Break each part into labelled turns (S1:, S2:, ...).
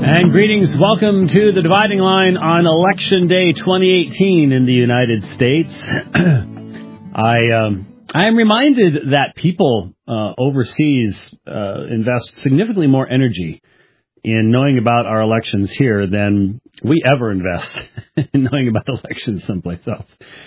S1: And greetings. Welcome to the Dividing Line on Election Day 2018 in the United States. I am reminded that people overseas invest significantly more energy in knowing about our elections here than we ever invest in knowing about elections someplace else.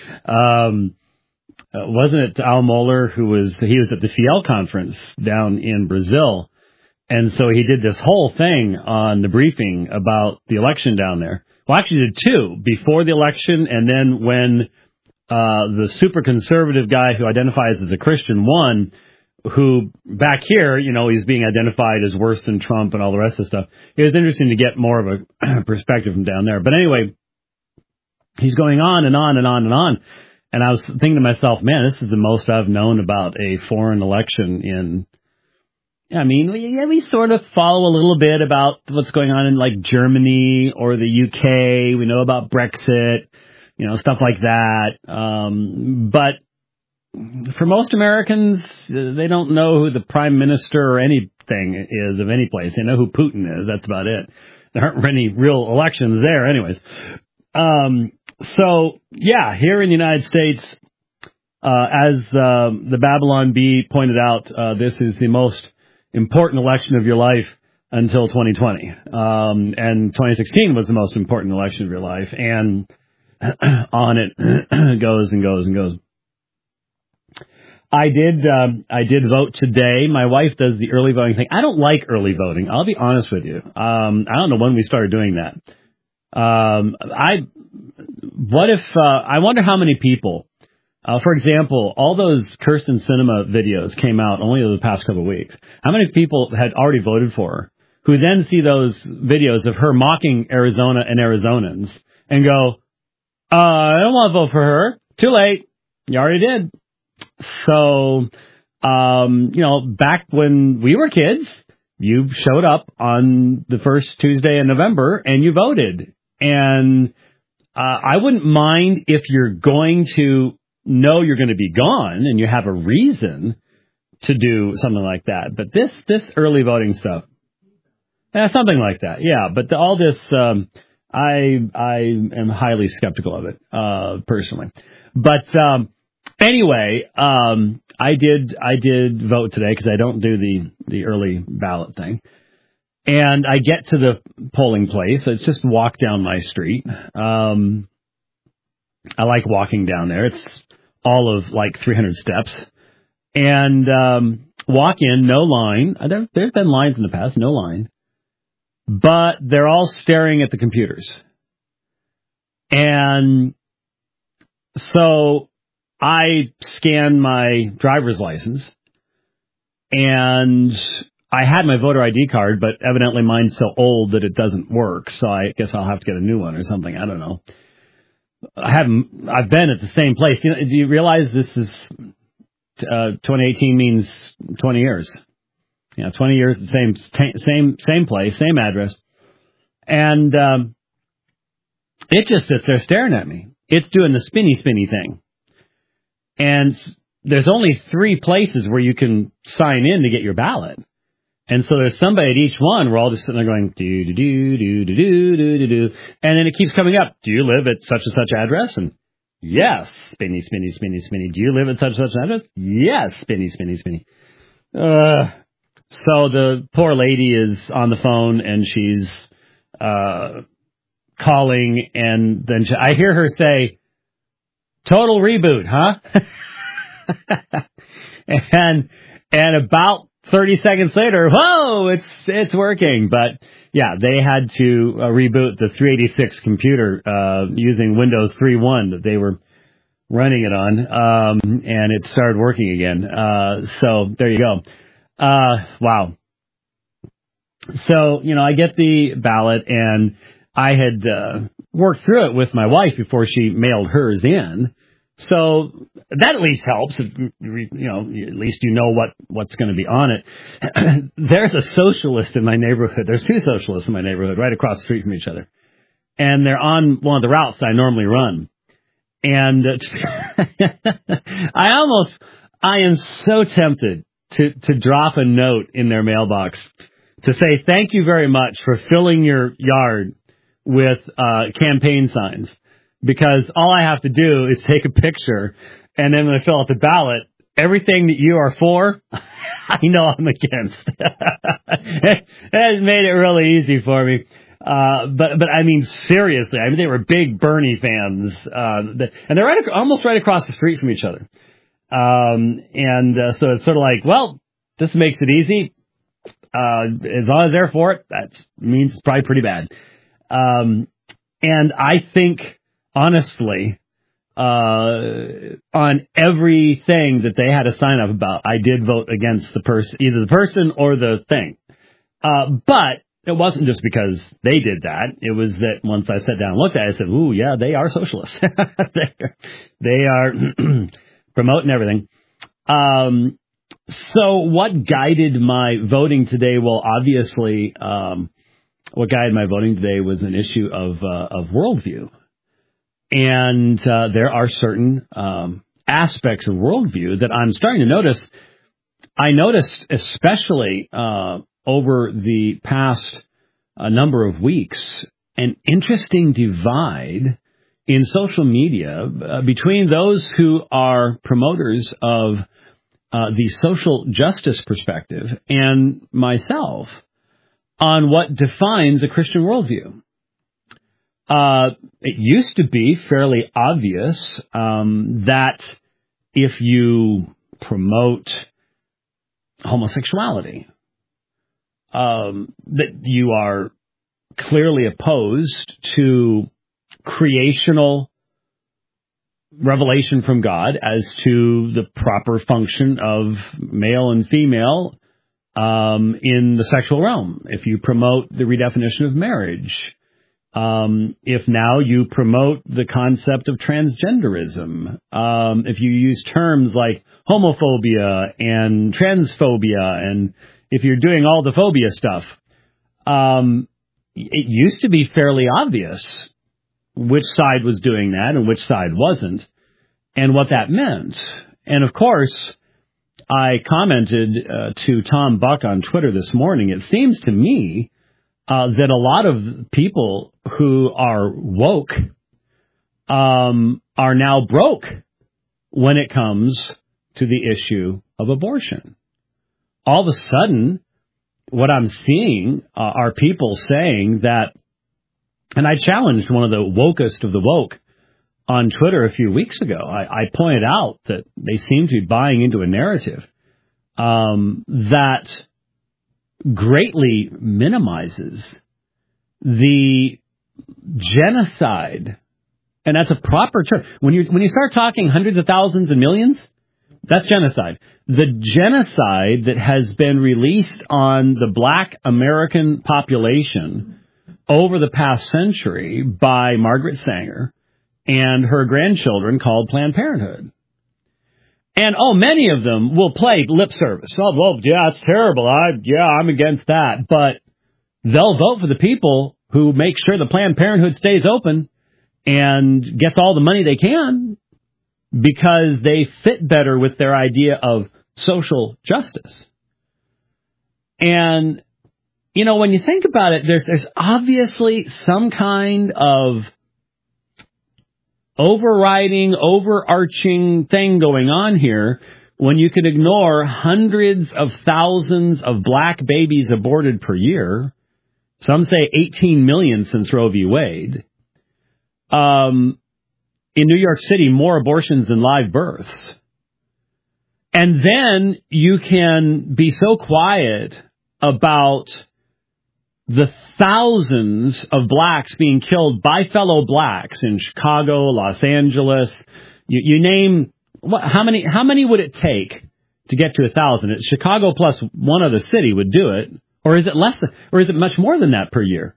S1: Wasn't it Al Mohler he was at the Fiel conference down in Brazil? And so he did this whole thing on the briefing about the election down there. Well, actually did two, before the election and then when the super conservative guy who identifies as a Christian won, who back here, he's being identified as worse than Trump and all the rest of the stuff. It was interesting to get more of a perspective from down there. But anyway, he's going on and on and on and on. And I was thinking to myself, man, this is the most I've known about a foreign election in... we sort of follow a little bit about what's going on in like Germany or the UK. We know about Brexit, stuff like that. But for most Americans, they don't know who the prime minister or anything is of any place. They know who Putin is. That's about it. There aren't any real elections there anyways. So, yeah, here in the United States, as the Babylon Bee pointed out, this is the most important election of your life until 2020. And 2016 was the most important election of your life. And on it goes and goes and goes. I did vote today. My wife does the early voting thing. I don't like early voting. I'll be honest with you. I don't know when we started doing that. I wonder how many people, for example, all those Kirsten Sinema videos came out only over the past couple of weeks. How many people had already voted for her who then see those videos of her mocking Arizona and Arizonans and go, I don't want to vote for her. Too late. You already did. So, back when we were kids, you showed up on the first Tuesday in November and you voted. And I wouldn't mind if you're going to know you're going to be gone and you have a reason to do something like that. But this early voting stuff, something like that. Yeah. But all this, I am highly skeptical of it, personally. But, anyway, I did vote today because I don't do the early ballot thing. And I get to the polling place. It's just walk down my street. I like walking down there. It's all of like 300 steps. And walk in, no line. There's been lines in the past, no line. But they're all staring at the computers. And so I scan my driver's license. And I had my voter ID card, but evidently mine's so old that it doesn't work. So I guess I'll have to get a new one or something. I don't know. I've been at the same place. Do you realize this is 2018 means 20 years? 20 years, the same place, same address. And it just sits there staring at me. It's doing the spinny thing. And there's only 3 places where you can sign in to get your ballot. And so there's somebody at each one. We're all just sitting there going, do. And then it keeps coming up. Do you live at such and such address? And yes, spinny. Do you live at such and such address? Yes, spinny. So the poor lady is on the phone and she's calling. And then I hear her say, total reboot, huh? and about 30 seconds later, whoa, it's working. But yeah, they had to reboot the 386 computer using Windows 3.1 that they were running it on, and it started working again. So there you go. Wow. So, I get the ballot, and I had worked through it with my wife before she mailed hers in. So that at least helps. At least you know what's going to be on it. There's a socialist in my neighborhood. There's 2 socialists in my neighborhood right across the street from each other. And they're on one of the routes that I normally run. And I am so tempted to drop a note in their mailbox to say thank you very much for filling your yard with campaign signs, because all I have to do is take a picture, and then when I fill out the ballot, everything that you are for, I know I'm against. It made it really easy for me. But I mean, seriously, I mean, they were big Bernie fans, and they're almost right across the street from each other. So it's sort of like, well, this makes it easy. As long as they're for it, that means it's probably pretty bad. And I think, honestly, on everything that they had to sign up about, I did vote against the person, either the person or the thing. But it wasn't just because they did that. It was that once I sat down and looked at it, I said, ooh, yeah, they are socialists. They are promoting everything. So what guided my voting today? Well, obviously, what guided my voting today was an issue of worldview. And there are certain aspects of worldview that I'm starting to notice. I noticed especially over the past number of weeks an interesting divide in social media between those who are promoters of the social justice perspective and myself on what defines a Christian worldview. It used to be fairly obvious that if you promote homosexuality, that you are clearly opposed to creational revelation from God as to the proper function of male and female in the sexual realm. If you promote the redefinition of marriage, if now you promote the concept of transgenderism, if you use terms like homophobia and transphobia, and if you're doing all the phobia stuff, it used to be fairly obvious which side was doing that and which side wasn't, and what that meant. And of course, I commented to Tom Buck on Twitter this morning, it seems to me that a lot of people who are woke are now broke when it comes to the issue of abortion. All of a sudden, what I'm seeing are people saying that, and I challenged one of the wokest of the woke on Twitter a few weeks ago. I pointed out that they seem to be buying into a narrative that greatly minimizes the genocide, and that's a proper term. When you start talking hundreds of thousands and millions, that's genocide. The genocide that has been released on the black American population over the past century by Margaret Sanger and her grandchildren called Planned Parenthood. And, many of them will play lip service. Oh, well, yeah, it's terrible. I'm against that. But they'll vote for the people who make sure the Planned Parenthood stays open and gets all the money they can because they fit better with their idea of social justice. And, when you think about it, there's obviously some kind of overarching thing going on here when you can ignore hundreds of thousands of black babies aborted per year. Some say 18 million since Roe v. Wade. In New York City, more abortions than live births. And then you can be so quiet about the thousands of blacks being killed by fellow blacks in Chicago, Los Angeles. You name, how many would it take to get to 1,000? Chicago plus one other city would do it. Or is it less, or is it much more than that per year?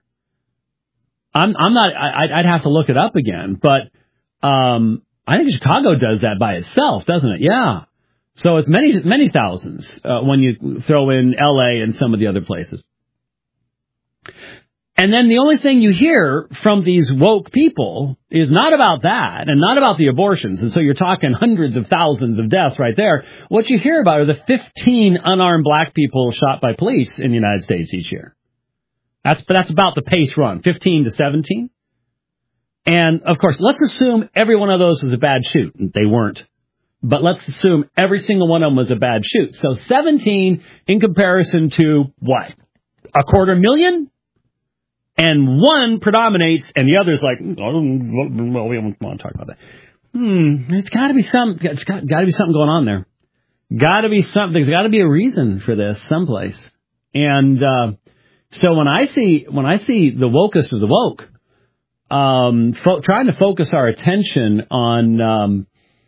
S1: I'd have to look it up again, but, I think Chicago does that by itself, doesn't it? Yeah. So it's many thousands, when you throw in LA and some of the other places. And then the only thing you hear from these woke people is not about that and not about the abortions. And so you're talking hundreds of thousands of deaths right there. What you hear about are the 15 unarmed black people shot by police in the United States each year. That's about the pace run, 15 to 17. And, of course, let's assume every one of those was a bad shoot. They weren't. But let's assume every single one of them was a bad shoot. So 17 in comparison to, what, 250,000? And one predominates, and the other's like, well, we don't want to talk about that. There's got to be something. It's got to be something going on there. Got to be something. There's got to be a reason for this someplace. And so when I see the wokest of the woke, trying to focus our attention on,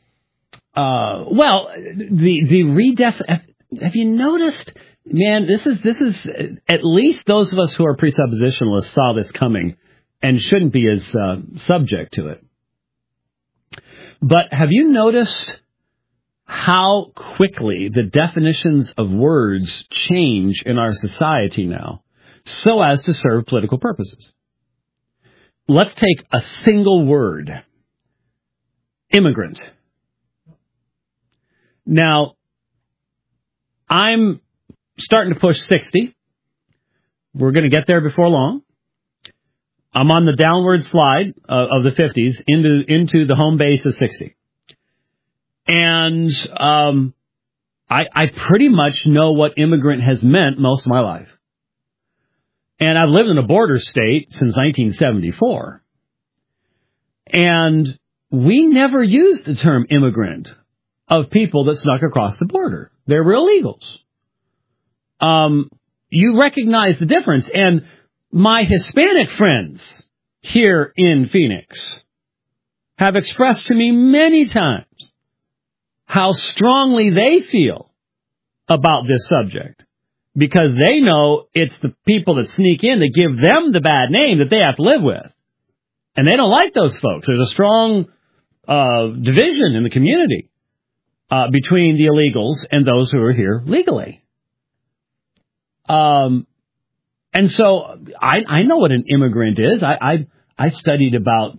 S1: have you noticed? Man, this is at least those of us who are presuppositionalists saw this coming and shouldn't be as subject to it. But have you noticed how quickly the definitions of words change in our society now so as to serve political purposes? Let's take a single word. Immigrant. Now, I'm starting to push 60. We're going to get there before long. I'm on the downward slide of the 50s into the home base of 60. And I pretty much know what immigrant has meant most of my life. And I've lived in a border state since 1974. And we never used the term immigrant of people that snuck across the border. They were illegals. You recognize the difference. And my Hispanic friends here in Phoenix have expressed to me many times how strongly they feel about this subject, because they know it's the people that sneak in that give them the bad name that they have to live with. And they don't like those folks. There's a strong division in the community between the illegals and those who are here legally. And so I know what an immigrant is. I studied about,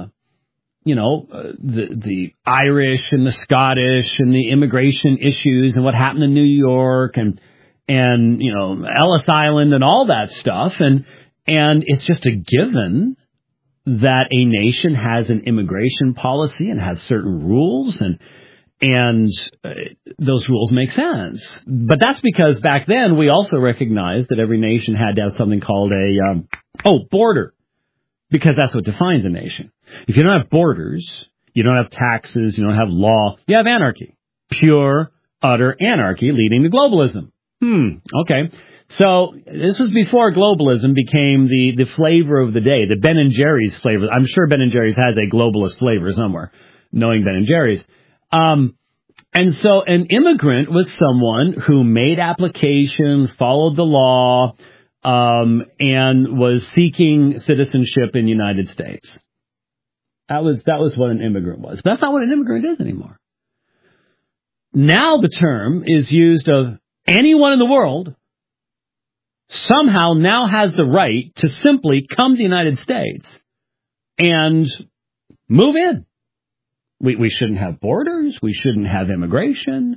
S1: the Irish and the Scottish and the immigration issues and what happened in New York and Ellis Island and all that stuff. And it's just a given that a nation has an immigration policy and has certain rules, and those rules make sense. But that's because back then we also recognized that every nation had to have something called a border, because that's what defines a nation. If you don't have borders, you don't have taxes, you don't have law, you have anarchy. Pure, utter anarchy leading to globalism. Okay. So this was before globalism became the flavor of the day, the Ben & Jerry's flavor. I'm sure Ben & Jerry's has a globalist flavor somewhere, knowing Ben & Jerry's. And so an immigrant was someone who made applications, followed the law, and was seeking citizenship in the United States. That was what an immigrant was. But that's not what an immigrant is anymore. Now the term is used of anyone in the world somehow now has the right to simply come to the United States and move in. We shouldn't have borders. We shouldn't have immigration.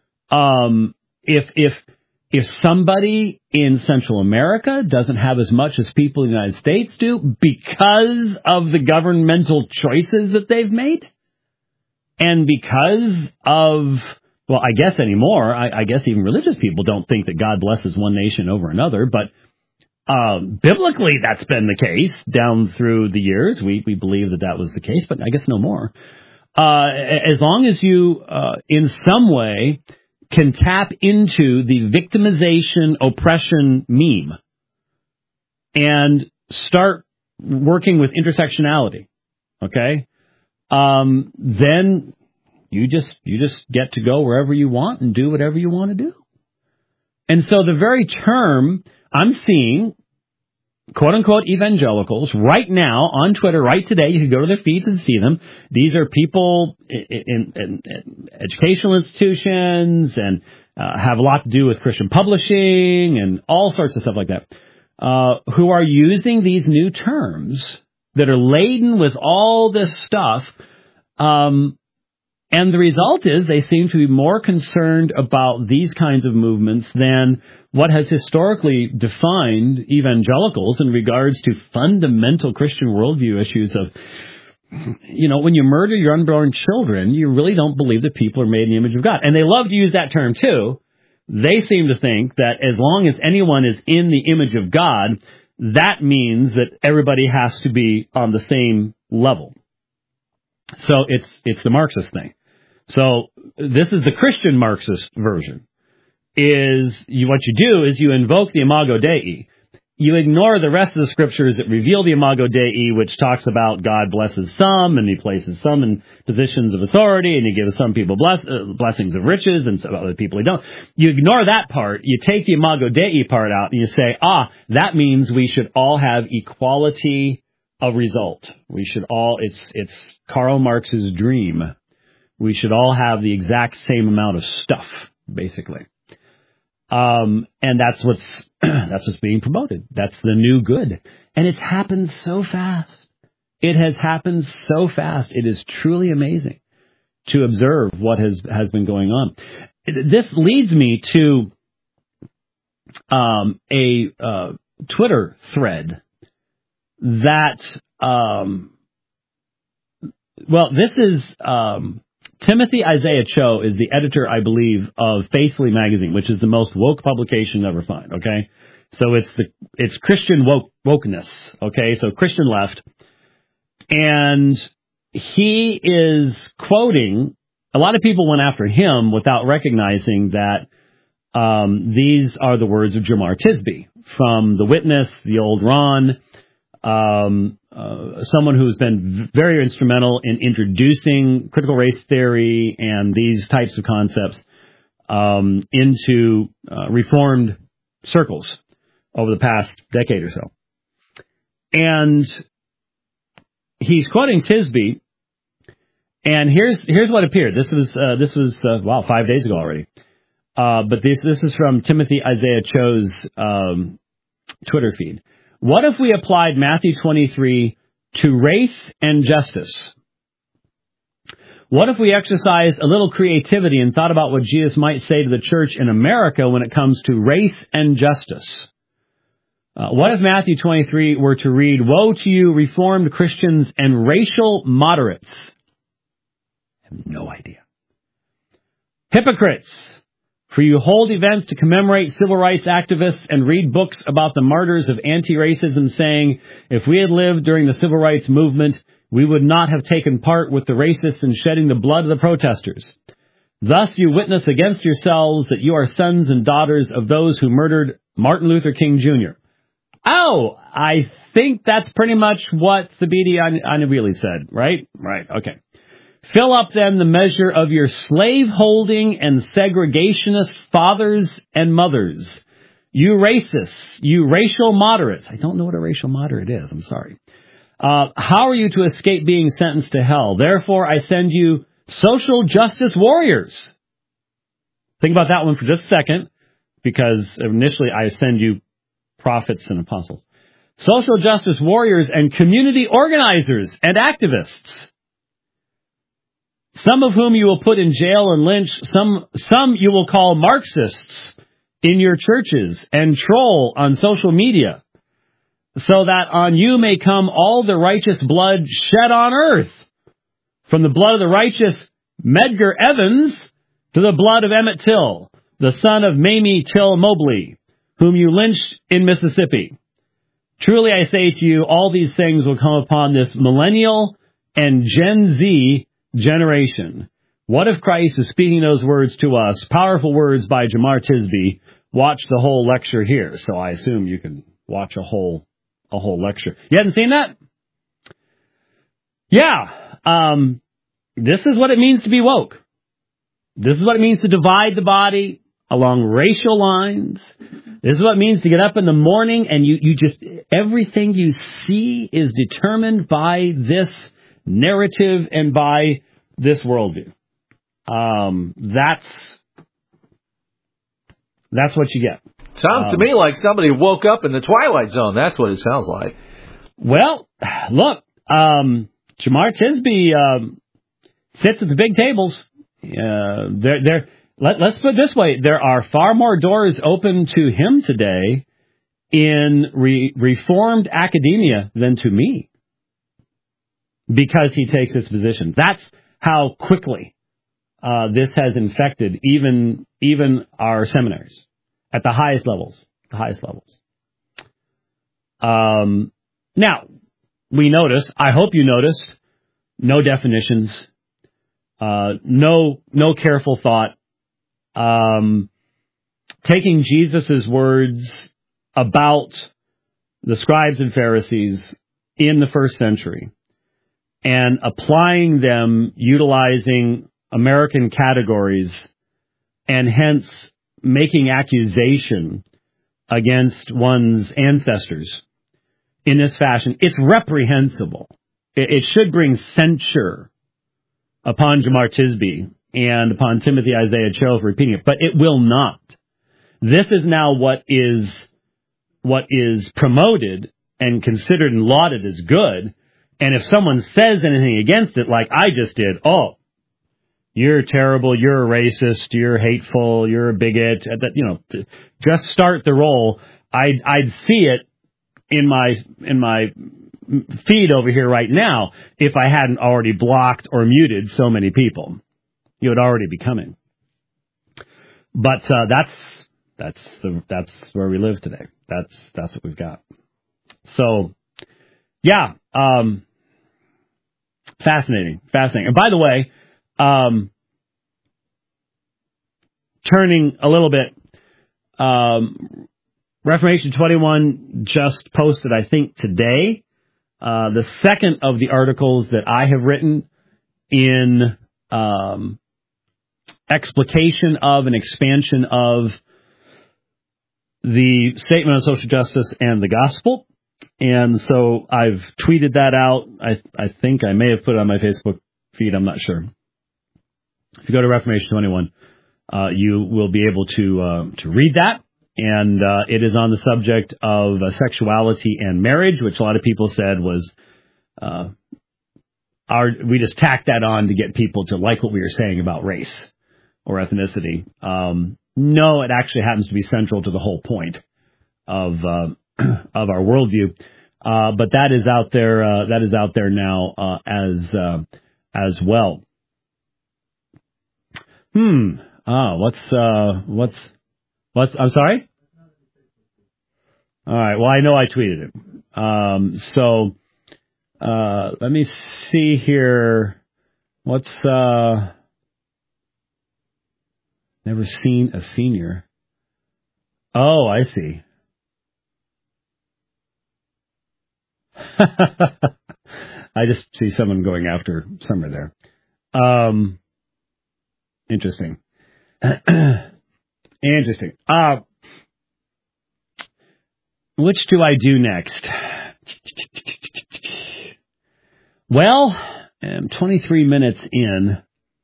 S1: If somebody in Central America doesn't have as much as people in the United States do because of the governmental choices that they've made, and because of, well, I guess anymore, I guess even religious people don't think that God blesses one nation over another, but biblically that's been the case down through the years. We believe that was the case, but I guess no more. As long as you, in some way, can tap into the victimization, oppression meme and start working with intersectionality, okay, then you just get to go wherever you want and do whatever you want to do. And so the very term I'm seeing, quote-unquote evangelicals, right now on Twitter, right today, you can go to their feeds and see them. These are people in educational institutions and have a lot to do with Christian publishing and all sorts of stuff like that. who are using these new terms that are laden with all this stuff. And the result is they seem to be more concerned about these kinds of movements than what has historically defined evangelicals in regards to fundamental Christian worldview issues of, when you murder your unborn children, you really don't believe that people are made in the image of God. And they love to use that term, too. They seem to think that as long as anyone is in the image of God, that means that everybody has to be on the same level. So it's the Marxist thing. So this is the Christian Marxist version. What you do is you invoke the Imago Dei. You ignore the rest of the scriptures that reveal the Imago Dei, which talks about God blesses some, and he places some in positions of authority, and he gives some people blessings of riches, and some other people he don't. You ignore that part. You take the Imago Dei part out, and you say, that means we should all have equality of result. We should all, it's Karl Marx's dream. We should all have the exact same amount of stuff, basically. And that's what's being promoted. That's the new good. And it's happened so fast. It has happened so fast. It is truly amazing to observe what has been going on. This leads me to a Twitter thread that, this is Timothy Isaiah Cho is the editor, I believe, of Faithfully magazine, which is the most woke publication you'll ever find, okay? So it's Christian wokeness, okay? So Christian left. And he is quoting, a lot of people went after him without recognizing that these are the words of Jemar Tisby from The Witness, The Old Ron, someone who's been very instrumental in introducing critical race theory and these types of concepts into Reformed circles over the past decade or so. And he's quoting Tisby, and here's what appeared. This was 5 days ago already. But this is from Timothy Isaiah Cho's Twitter feed. What if we applied Matthew 23 to race and justice? What if we exercised a little creativity and thought about what Jesus might say to the church in America when it comes to race and justice? What if Matthew 23 were to read, "Woe to you, Reformed Christians and racial moderates"? I have no idea. "Hypocrites! For you hold events to commemorate civil rights activists and read books about the martyrs of anti-racism, saying, if we had lived during the civil rights movement, we would not have taken part with the racists in shedding the blood of the protesters. Thus you witness against yourselves that you are sons and daughters of those who murdered Martin Luther King Jr." Oh, I think that's pretty much what Thabiti Anyabwile said, right? Right, okay. "Fill up, then, the measure of your slave-holding and segregationist fathers and mothers. You racists, you racial moderates." I don't know what a racial moderate is. I'm sorry. "How are you to escape being sentenced to hell? Therefore, I send you social justice warriors." Think about that one for just a second, because initially I send you prophets and apostles. "Social justice warriors and community organizers and activists, some of whom you will put in jail and lynch, some you will call Marxists in your churches and troll on social media, so that on you may come all the righteous blood shed on earth, from the blood of the righteous Medgar Evans to the blood of Emmett Till, the son of Mamie Till Mobley, whom you lynched in Mississippi. Truly I say to you, all these things will come upon this millennial and Gen Z generation." What if Christ is speaking those words to us? Powerful words by Jemar Tisby. Watch the whole lecture here. So I assume you can watch a whole lecture. You hadn't seen that? Yeah. This is what it means to be woke. This is what it means to divide the body along racial lines. This is what it means to get up in the morning and you just, everything you see is determined by this narrative and by this worldview. That's what you get.
S2: Sounds to me like somebody woke up in the Twilight Zone. That's what it sounds like.
S1: Well, look, Jemar Tisby sits at the big tables. Let's put it this way. There are far more doors open to him today in reformed academia than to me, because he takes this position. That's how quickly this has infected even our seminaries at the highest levels. Now, we notice, I hope you noticed, no definitions, no careful thought, taking Jesus' words about the scribes and Pharisees in the first century and applying them, utilizing American categories, and hence making accusation against one's ancestors in this fashion. It's reprehensible. It should bring censure upon Jemar Tisby and upon Timothy Isaiah Cho for repeating it, but it will not. This is now what is promoted and considered and lauded as good, and if someone says anything against it, like I just did, oh, you're terrible, you're a racist, you're hateful, you're a bigot, just start the roll. I'd see it in my feed over here right now if I hadn't already blocked or muted so many people. You would already be coming. But that's where we live today. That's what we've got. So, yeah, fascinating. And by the way, turning a little bit, Reformation 21 just posted, I think, today, the second of the articles that I have written in explication of and expansion of the Statement on Social Justice and the Gospel. And so I've tweeted that out. I think I may have put it on my Facebook feed. I'm not sure. If you go to Reformation 21, you will be able to read that. And it is on the subject of sexuality and marriage, which a lot of people said was we just tacked that on to get people to like what we were saying about race or ethnicity. No, it actually happens to be central to the whole point of our worldview. But that is out there. That is out there now as well. What's? I'm sorry. All right. Well, I know I tweeted it. So let me see here. What's? Never seen a senior. Oh, I see. I just see someone going after Summer there. Interesting. Interesting. Which do I do next? Well, I'm 23 minutes in.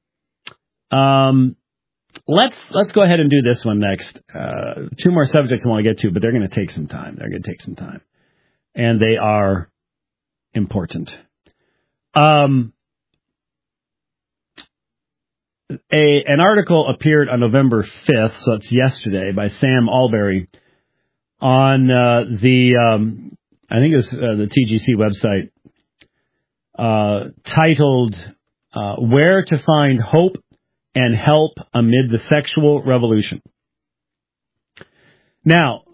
S1: Let's go ahead and do this one next. Two more subjects I want to get to, but they're going to take some time. And they are important. An article appeared on November 5th, so it's yesterday, by Sam Alberry on I think it was the TGC website, titled Where to Find Hope and Help Amid the Sexual Revolution. Now,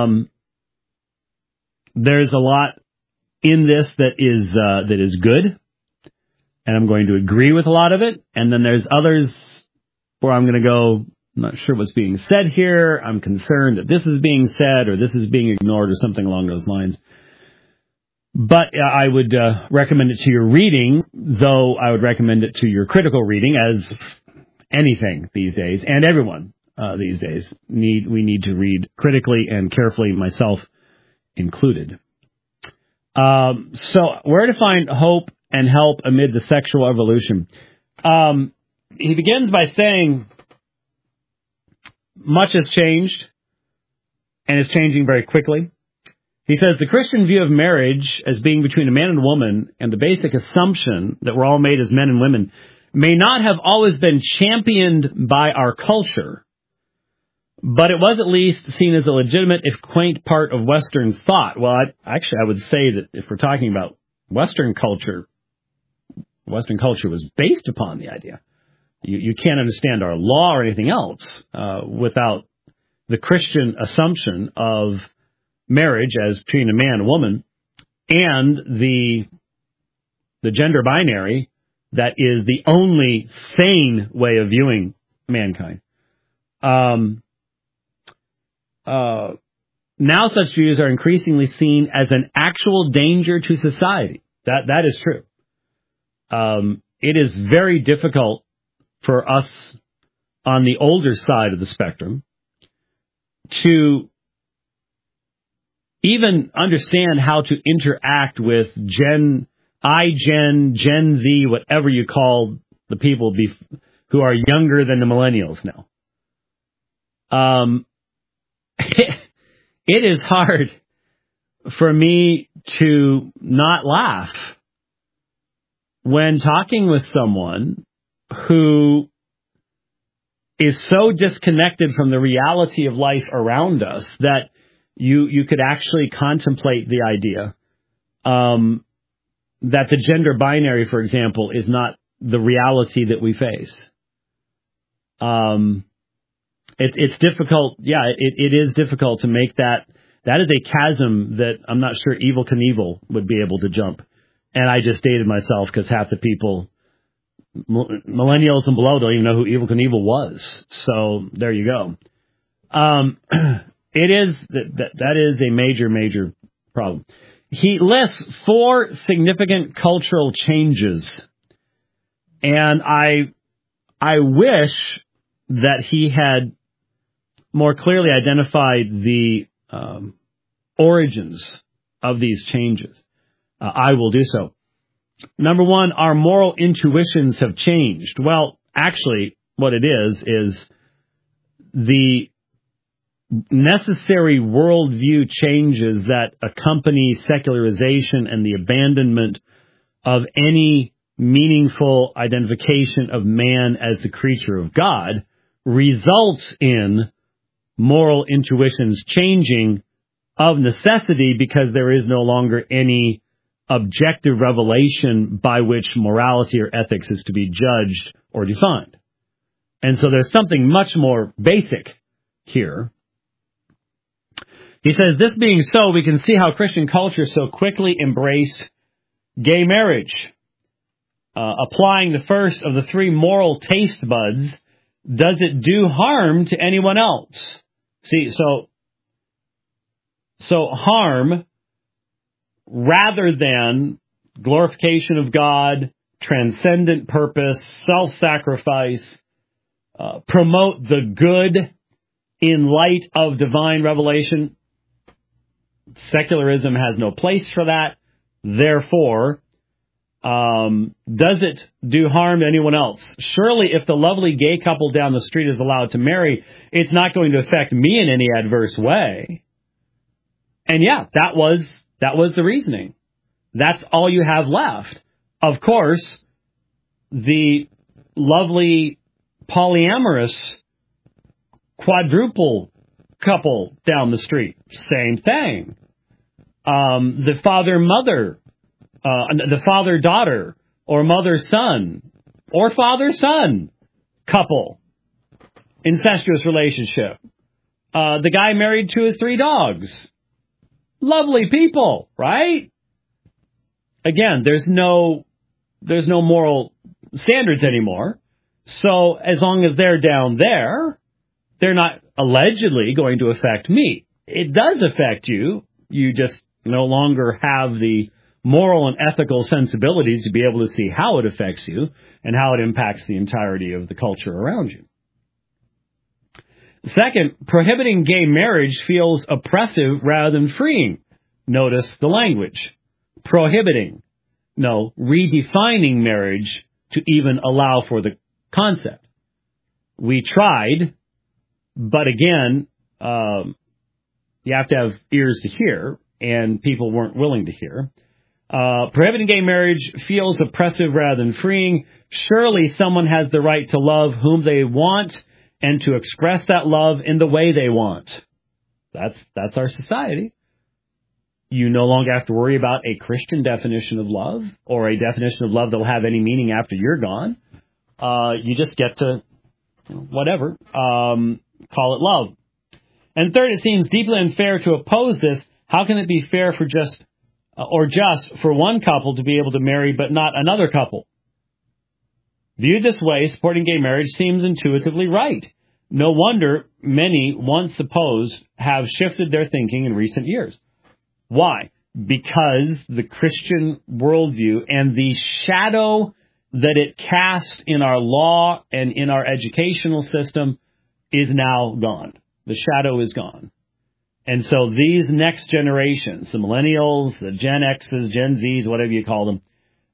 S1: there's a lot in this that is good, and I'm going to agree with a lot of it. And then there's others where I'm going to go, I'm not sure what's being said here. I'm concerned that this is being said or this is being ignored or something along those lines. But I would recommend it to your reading, though I would recommend it to your critical reading, as anything these days, and everyone these days we need to read critically and carefully, myself included. So where to find hope and help amid the sexual evolution? He begins by saying, much has changed. and it's changing very quickly. He says the Christian view of marriage as being between a man and a woman and the basic assumption that we're all made as men and women may not have always been championed by our culture, but it was at least seen as a legitimate, if quaint, part of Western thought. Well, I would say that if we're talking about Western culture was based upon the idea. You can't understand our law or anything else without the Christian assumption of marriage as between a man and a woman and the gender binary that is the only sane way of viewing mankind. Now such views are increasingly seen as an actual danger to society. That is true. It is very difficult for us on the older side of the spectrum to even understand how to interact with Gen Z, whatever you call the people who are younger than the millennials now. It is hard for me to not laugh when talking with someone who is so disconnected from the reality of life around us that you could actually contemplate the idea that the gender binary, for example, is not the reality that we face. It's difficult. Yeah, it is difficult to make that. That is a chasm that I'm not sure Evel Knievel would be able to jump. And I just dated myself because half the people, millennials and below, don't even know who Evel Knievel was. So there you go. It is that is a major problem. He lists 4 significant cultural changes, and I wish that he had more clearly identified the origins of these changes. I will do so. Number 1, our moral intuitions have changed. Well, actually, what it is the necessary worldview changes that accompany secularization and the abandonment of any meaningful identification of man as the creature of God results in moral intuitions changing of necessity because there is no longer any objective revelation by which morality or ethics is to be judged or defined. And so there's something much more basic here. He says, this being so, we can see how Christian culture so quickly embraced gay marriage. Applying the first of the 3 moral taste buds, does it do harm to anyone else? See, so harm, rather than glorification of God, transcendent purpose, self-sacrifice, promote the good in light of divine revelation, secularism has no place for that. Therefore, does it do harm to anyone else? Surely if the lovely gay couple down the street is allowed to marry, it's not going to affect me in any adverse way. And yeah, that was the reasoning. That's all you have left. Of course, the lovely polyamorous quadruple couple down the street, same thing. The father-mother, the father-daughter, or mother-son, or father-son couple, incestuous relationship. The guy married to his 3 dogs. Lovely people, right? Again, there's no moral standards anymore. So as long as they're down there, they're not allegedly going to affect me. It does affect you. You just no longer have the moral and ethical sensibilities to be able to see how it affects you and how it impacts the entirety of the culture around you. Second, prohibiting gay marriage feels oppressive rather than freeing. Notice the language. Prohibiting. No, redefining marriage to even allow for the concept. We tried, but again, You have to have ears to hear, and people weren't willing to hear. Prohibiting gay marriage feels oppressive rather than freeing. Surely someone has the right to love whom they want and to express that love in the way they want. That's our society. You no longer have to worry about a Christian definition of love or a definition of love that will have any meaning after you're gone. You just get to, whatever, call it love. And third, it seems deeply unfair to oppose this. How can it be fair for just for one couple to be able to marry but not another couple? Viewed this way, supporting gay marriage seems intuitively right. No wonder many once opposed have shifted their thinking in recent years. Why? Because the Christian worldview and the shadow that it casts in our law and in our educational system is now gone. The shadow is gone. And so these next generations, the millennials, the Gen X's, Gen Z's, whatever you call them,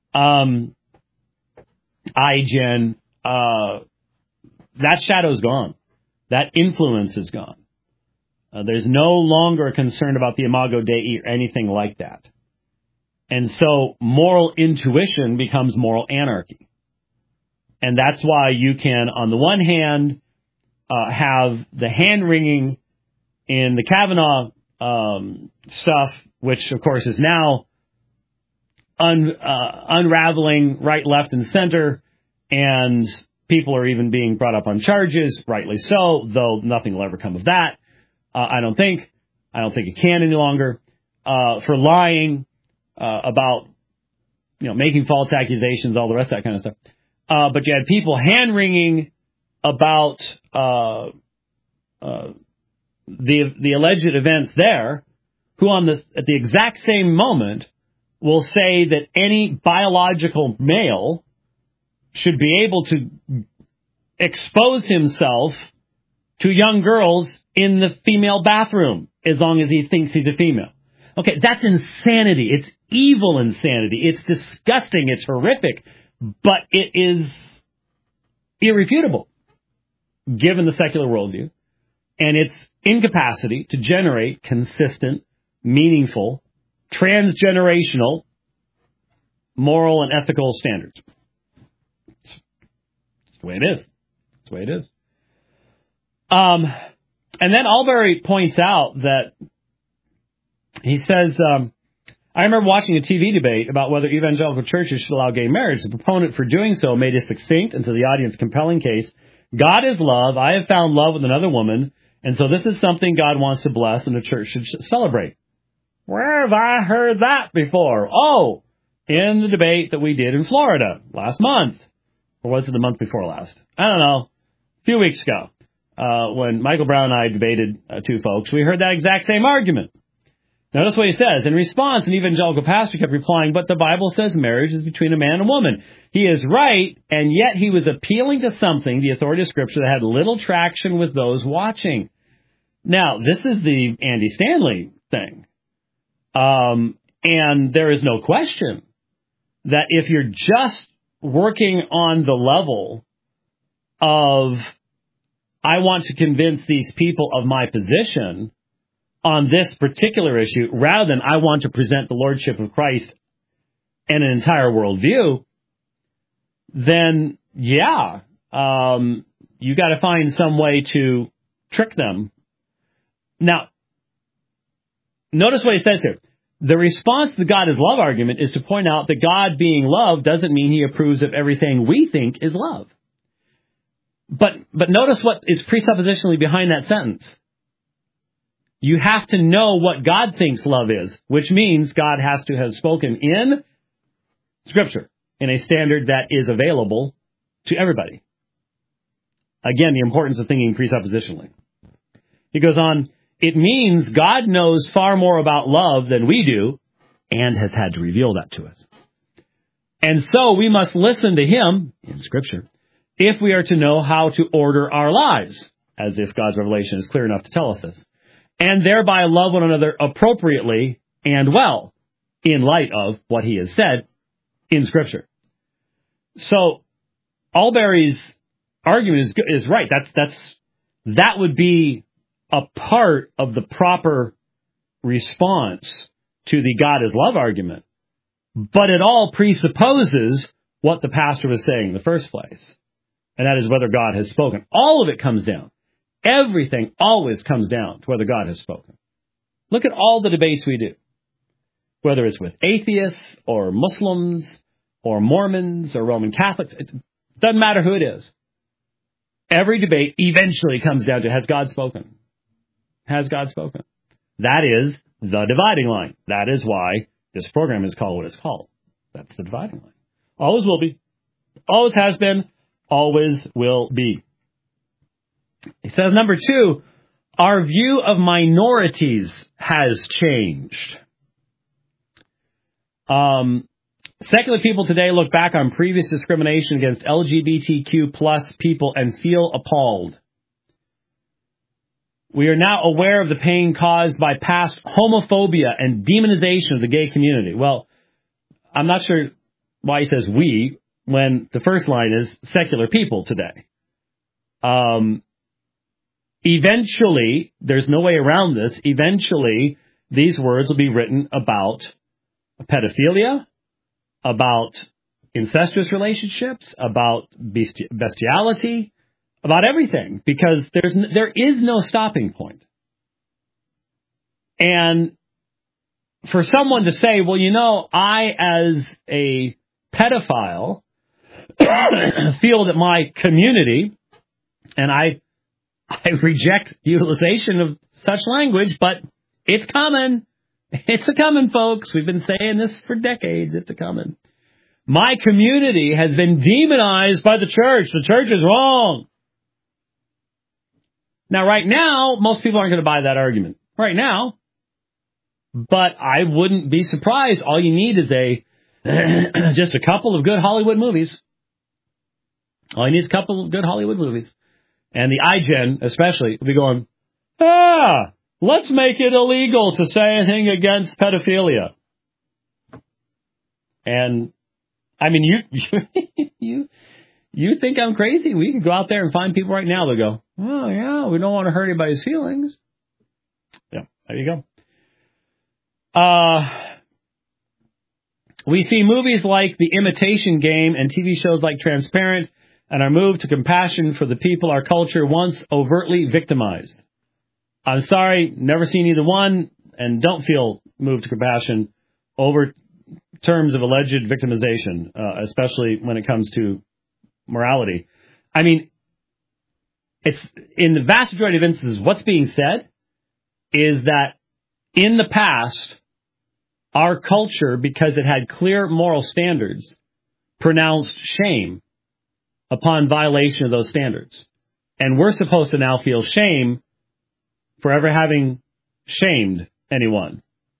S1: iGen, that shadow's gone. That influence is gone. There's no longer a concern about the Imago Dei or anything like that. And so moral intuition becomes moral anarchy. And that's why you can, on the one hand, have the hand-wringing in the Kavanaugh stuff, which, of course, is now unraveling right, left, and center, and people are even being brought up on charges, rightly so, though nothing will ever come of that. I don't think it can any longer, for lying about, making false accusations, all the rest of that kind of stuff. But you had people hand-wringing about the alleged events there, who at the exact same moment will say that any biological male should be able to expose himself to young girls in the female bathroom as long as he thinks he's a female. Okay, that's insanity. It's evil insanity. It's disgusting. It's horrific. But it is irrefutable, given the secular worldview, and its incapacity to generate consistent, meaningful, transgenerational, moral and ethical standards. It's the way it is. It's the way it is. And then Albury points out that he says, I remember watching a TV debate about whether evangelical churches should allow gay marriage. The proponent for doing so made a succinct and to the audience compelling case. God is love. I have found love with another woman, and so this is something God wants to bless and the church should celebrate. Where have I heard that before? Oh, in the debate that we did in Florida last month. Or was it the month before last? I don't know. A few weeks ago, when Michael Brown and I debated two folks, we heard that exact same argument. Notice what he says. In response, an evangelical pastor kept replying, but the Bible says marriage is between a man and a woman. He is right, and yet he was appealing to something, the authority of Scripture, that had little traction with those watching. Now, this is the Andy Stanley thing. And there is no question that if you're just working on the level of, I want to convince these people of my position on this particular issue, rather than I want to present the Lordship of Christ and an entire worldview, then, you got to find some way to trick them. Now, notice what he says here. The response to the God is love argument is to point out that God being love doesn't mean he approves of everything we think is love. But notice what is presuppositionally behind that sentence. You have to know what God thinks love is, which means God has to have spoken in Scripture in a standard that is available to everybody. Again, the importance of thinking presuppositionally. He goes on, it means God knows far more about love than we do and has had to reveal that to us. And so we must listen to him in Scripture if we are to know how to order our lives, as if God's revelation is clear enough to tell us this, and thereby love one another appropriately and well in light of what he has said in Scripture. So Albury's argument is right. That would be a part of the proper response to the God is love argument, but it all presupposes what the pastor was saying in the first place, and that is whether God has spoken. All of it comes down. Everything always comes down to whether God has spoken. Look at all the debates we do, whether it's with atheists or Muslims or Mormons or Roman Catholics. It doesn't matter who it is. Every debate eventually comes down to, has God spoken? Has God spoken? That is the dividing line. That is why this program is called what it's called. That's the dividing line. Always will be. Always has been. Always will be. He says, number 2, our view of minorities has changed. Secular people today look back on previous discrimination against LGBTQ plus people and feel appalled. We are now aware of the pain caused by past homophobia and demonization of the gay community. Well, I'm not sure why he says we when the first line is secular people today. Eventually, there's no way around this, eventually these words will be written about pedophilia, about incestuous relationships, about bestiality, about everything, because there is no stopping point. And for someone to say, well, you know, I as a pedophile feel that my community, and I reject utilization of such language, but it's coming. It's a coming, folks. We've been saying this for decades. It's a coming. My community has been demonized by the church. The church is wrong. Now, right now, most people aren't going to buy that argument. Right now. But I wouldn't be surprised. All you need is just a couple of good Hollywood movies. All you need is a couple of good Hollywood movies. And the iGen, especially, will be going, let's make it illegal to say anything against pedophilia. And, I mean, you think I'm crazy? We can go out there and find people right now that go, oh, yeah, we don't want to hurt anybody's feelings. Yeah, there you go. We see movies like The Imitation Game and TV shows like Transparent and are moved to compassion for the people our culture once overtly victimized. I'm sorry, never seen either one, and don't feel moved to compassion over terms of alleged victimization, especially when it comes to morality. I mean, it's in the vast majority of instances, what's being said is that in the past, our culture, because it had clear moral standards, pronounced shame upon violation of those standards. And we're supposed to now feel shame for ever having shamed anyone.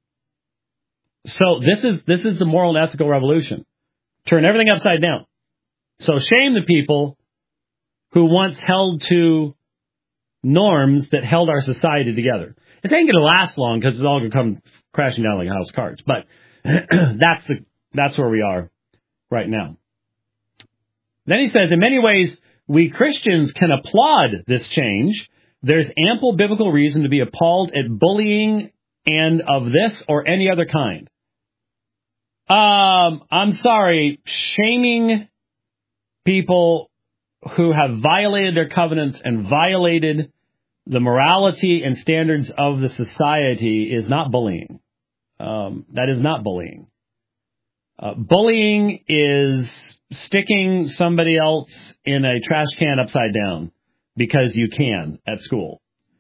S1: So this is the moral and ethical revolution. Turn everything upside down. So shame the people who once held to norms that held our society together. It ain't going to last long because it's all going to come crashing down like a house of cards. But that's where we are right now. Then he says, in many ways, we Christians can applaud this change. There's ample biblical reason to be appalled at bullying and of this or any other kind. I'm sorry, shaming people who have violated their covenants and violated the morality and standards of the society is not bullying. That is not bullying. Bullying is sticking somebody else in a trash can upside down because you can at school.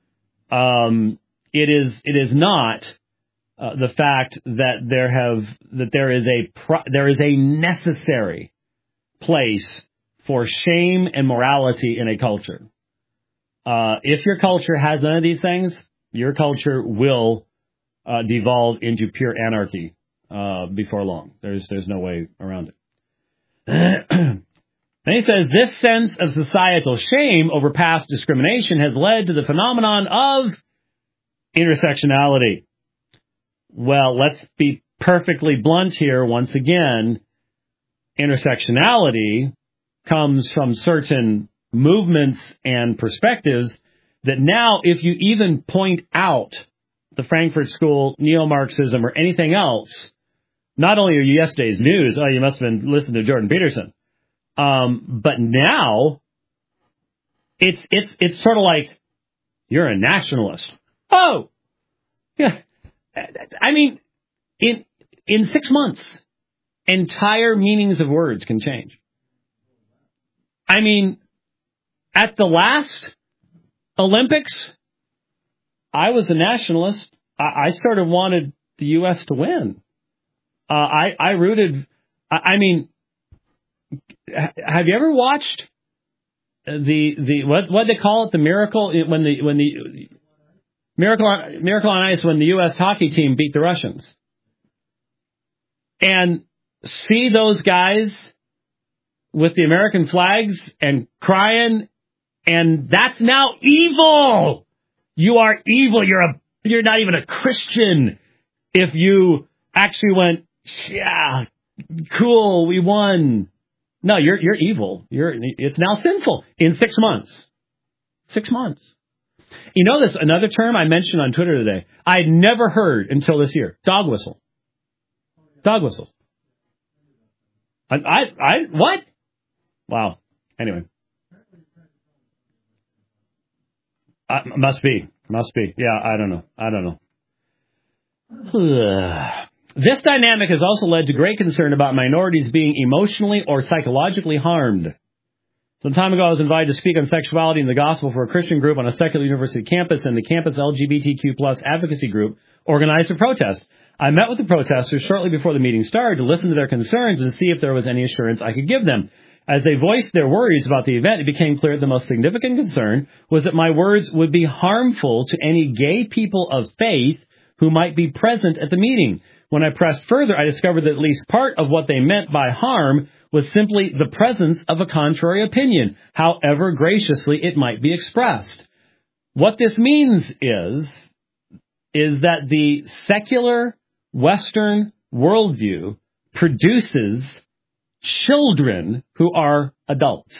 S1: It is not the fact that there is a necessary place for shame and morality in a culture. If your culture has none of these things, your culture will devolve into pure anarchy before long. There's no way around it. Then he says, this sense of societal shame over past discrimination has led to the phenomenon of intersectionality. Well, let's be perfectly blunt here once again. Intersectionality comes from certain movements and perspectives that now, if you even point out the Frankfurt School, neo-Marxism, or anything else, not only are you yesterday's news, oh, you must have been listening to Jordan Peterson, but now it's sort of like you're a nationalist. Oh, yeah. I mean, in 6 months, entire meanings of words can change. I mean, at the last Olympics, I was a nationalist. I sort of wanted the U.S. to win. I rooted. I mean, have you ever watched the what they call it, the miracle when the miracle on ice when the U.S. hockey team beat the Russians, and see those guys with the American flags and crying, and that's now evil. You are evil. You're not even a Christian if you actually went, yeah, cool, we won. No, you're evil. It's now sinful in 6 months. 6 months. You know this, another term I mentioned on Twitter today, I'd never heard until this year. Dog whistle. Dog whistles. What? Wow. Anyway. Must be. Yeah, I don't know. This dynamic has also led to great concern about minorities being emotionally or psychologically harmed. Some time ago, I was invited to speak on sexuality and the gospel for a Christian group on a secular university campus, and the campus LGBTQ plus advocacy group organized a protest. I met with the protesters shortly before the meeting started to listen to their concerns and see if there was any assurance I could give them. As they voiced their worries about the event, it became clear the most significant concern was that my words would be harmful to any gay people of faith who might be present at the meeting. When I pressed further, I discovered that at least part of what they meant by harm was simply the presence of a contrary opinion, however graciously it might be expressed. What this means is that the secular Western worldview produces children who are adults.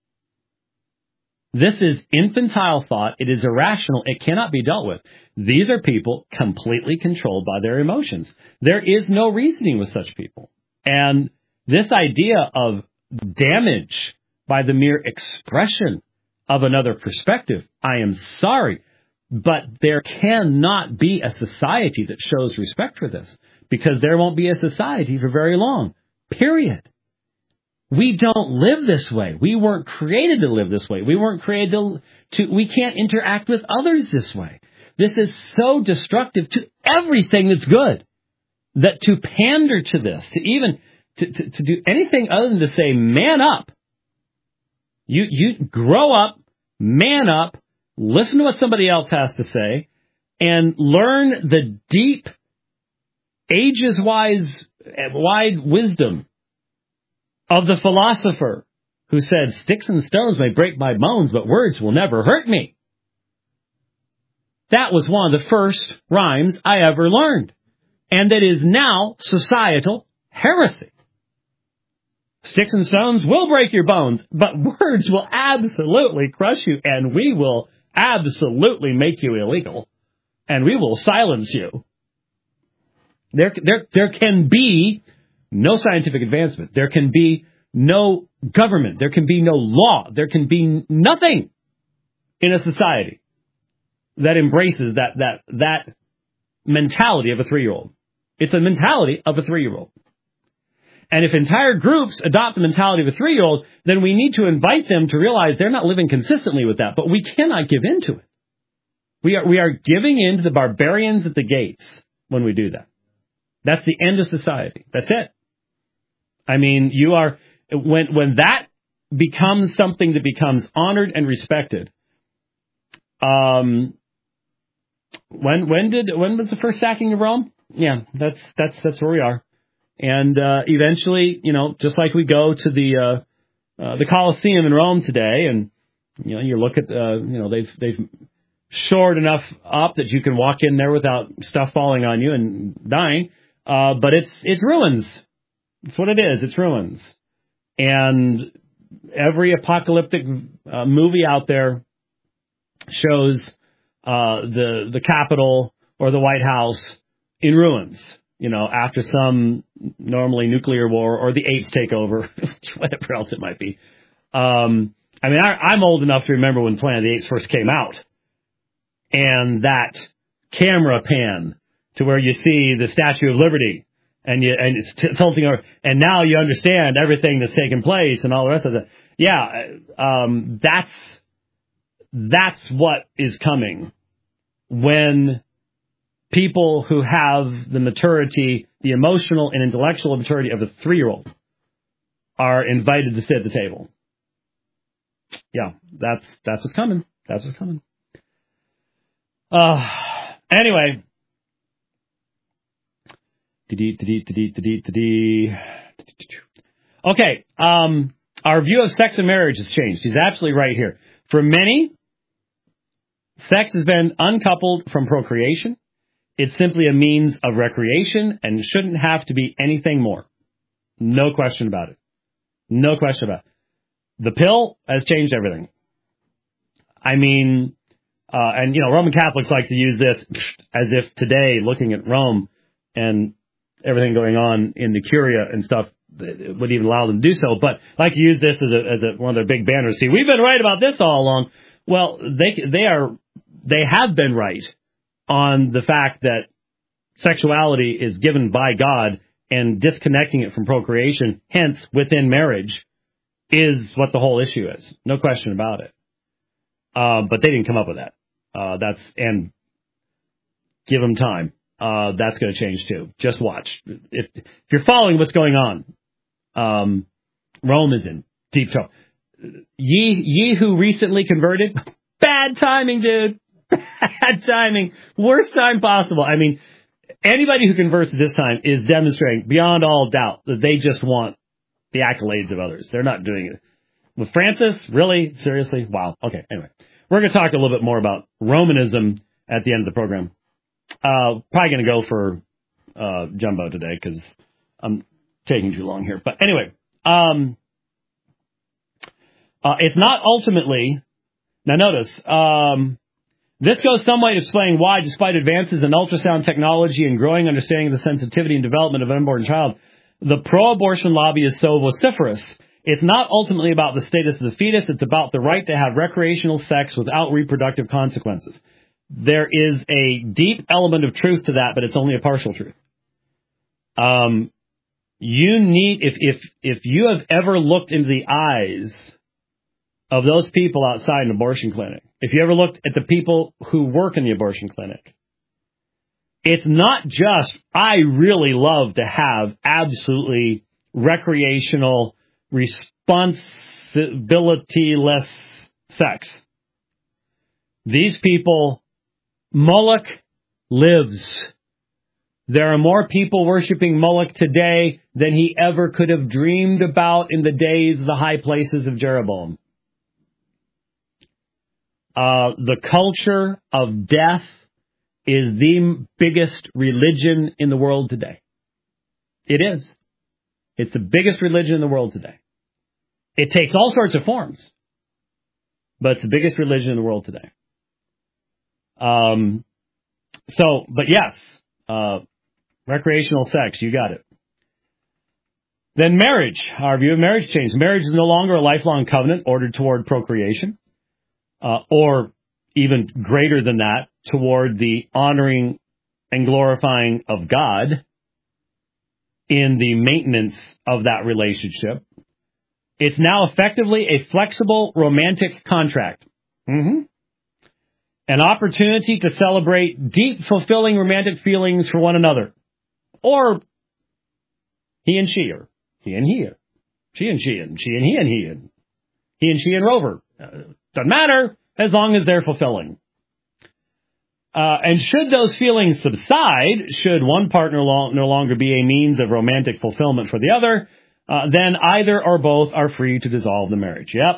S1: This is infantile thought. It is irrational. It cannot be dealt with. These are people completely controlled by their emotions. There is no reasoning with such people. And this idea of damage by the mere expression of another perspective, I am sorry, but there cannot be a society that shows respect for this, because there won't be a society for very long. Period. We don't live this way. We weren't created to live this way. We weren't created to we can't interact with others this way. This is so destructive to everything that's good, that to pander to this, to even to do anything other than to say, man up. You grow up, man up, listen to what somebody else has to say, and learn the deep, wide wisdom of the philosopher who said, sticks and stones may break my bones, but words will never hurt me. That was one of the first rhymes I ever learned. And it is now societal heresy. Sticks and stones will break your bones, but words will absolutely crush you, and we will absolutely make you illegal, and we will silence you. There can be no scientific advancement. There can be no government. There can be no law. There can be nothing in a society that embraces that mentality of a 3-year-old. It's a mentality of a 3-year-old. And if entire groups adopt the mentality of a 3-year-old, then we need to invite them to realize they're not living consistently with that. But we cannot give in to it. We are giving in to the barbarians at the gates when we do that. That's the end of society. That's it. I mean, when that becomes something that becomes honored and respected. When was the first sacking of Rome? Yeah, that's where we are. And eventually, just like we go to the Colosseum in Rome today, and you look at they've shored enough up that you can walk in there without stuff falling on you and dying. But it's ruins. That's what it is. It's ruins. And every apocalyptic movie out there shows the Capitol or the White House in ruins, after some normally nuclear war or the apes take over, whatever else it might be. I'm old enough to remember when Planet of the Apes first came out, and that camera pan to where you see the Statue of Liberty, and it's tilting over, and now you understand everything that's taken place and all the rest of it. Yeah, that's what is coming when people who have the maturity, the emotional and intellectual maturity of a 3-year-old are invited to sit at the table. Yeah, that's what's coming. That's what's coming. Anyway. Okay, our view of sex and marriage has changed. He's absolutely right here. For many, sex has been uncoupled from procreation. It's simply a means of recreation and shouldn't have to be anything more. No question about it. No question about it. The pill has changed everything. Roman Catholics like to use this as if today, looking at Rome and everything going on in the Curia and stuff, would even allow them to do so. But like to use this as one of their big banners. See, we've been right about this all along. Well, they have been right on the fact that sexuality is given by God, and disconnecting it from procreation, hence within marriage, is what the whole issue is. No question about it. But they didn't come up with that. And give them time. That's going to change too. Just watch. If you're following what's going on, Rome is in deep trouble. Ye who recently converted, bad timing, dude. Bad timing. Worst time possible. Anybody who converts at this time is demonstrating beyond all doubt that they just want the accolades of others. They're not doing it. With Francis, really? Seriously? Wow. Okay, anyway. We're going to talk a little bit more about Romanism at the end of the program. Probably going to go for Jumbo today because I'm taking too long here. But anyway, it's not ultimately... Now notice, this goes some way to explain why, despite advances in ultrasound technology and growing understanding of the sensitivity and development of an unborn child, the pro-abortion lobby is so vociferous. It's not ultimately about the status of the fetus. It's about the right to have recreational sex without reproductive consequences. There is a deep element of truth to that, but it's only a partial truth. You need, if you have ever looked into the eyes of those people outside an abortion clinic, if you ever looked at the people who work in the abortion clinic, it's not just, I really love to have absolutely recreational, responsibility-less sex. These people, Moloch lives. There are more people worshiping Moloch today than he ever could have dreamed about in the days of the high places of Jeroboam. The culture of death is the biggest religion in the world today. It is. It's the biggest religion in the world today. It takes all sorts of forms, but it's the biggest religion in the world today. But yes, recreational sex, you got it. Then marriage. Our view of marriage changed. Marriage is no longer a lifelong covenant ordered toward procreation, or even greater than that, toward the honoring and glorifying of God in the maintenance of that relationship. It's now effectively a flexible romantic contract. An opportunity to celebrate deep, fulfilling romantic feelings for one another. Or he and she, or he and he, or she and she, and she and he, and he and she and Rover. Doesn't matter, as long as they're fulfilling. And should those feelings subside, should one partner no longer be a means of romantic fulfillment for the other, then either or both are free to dissolve the marriage. Yep,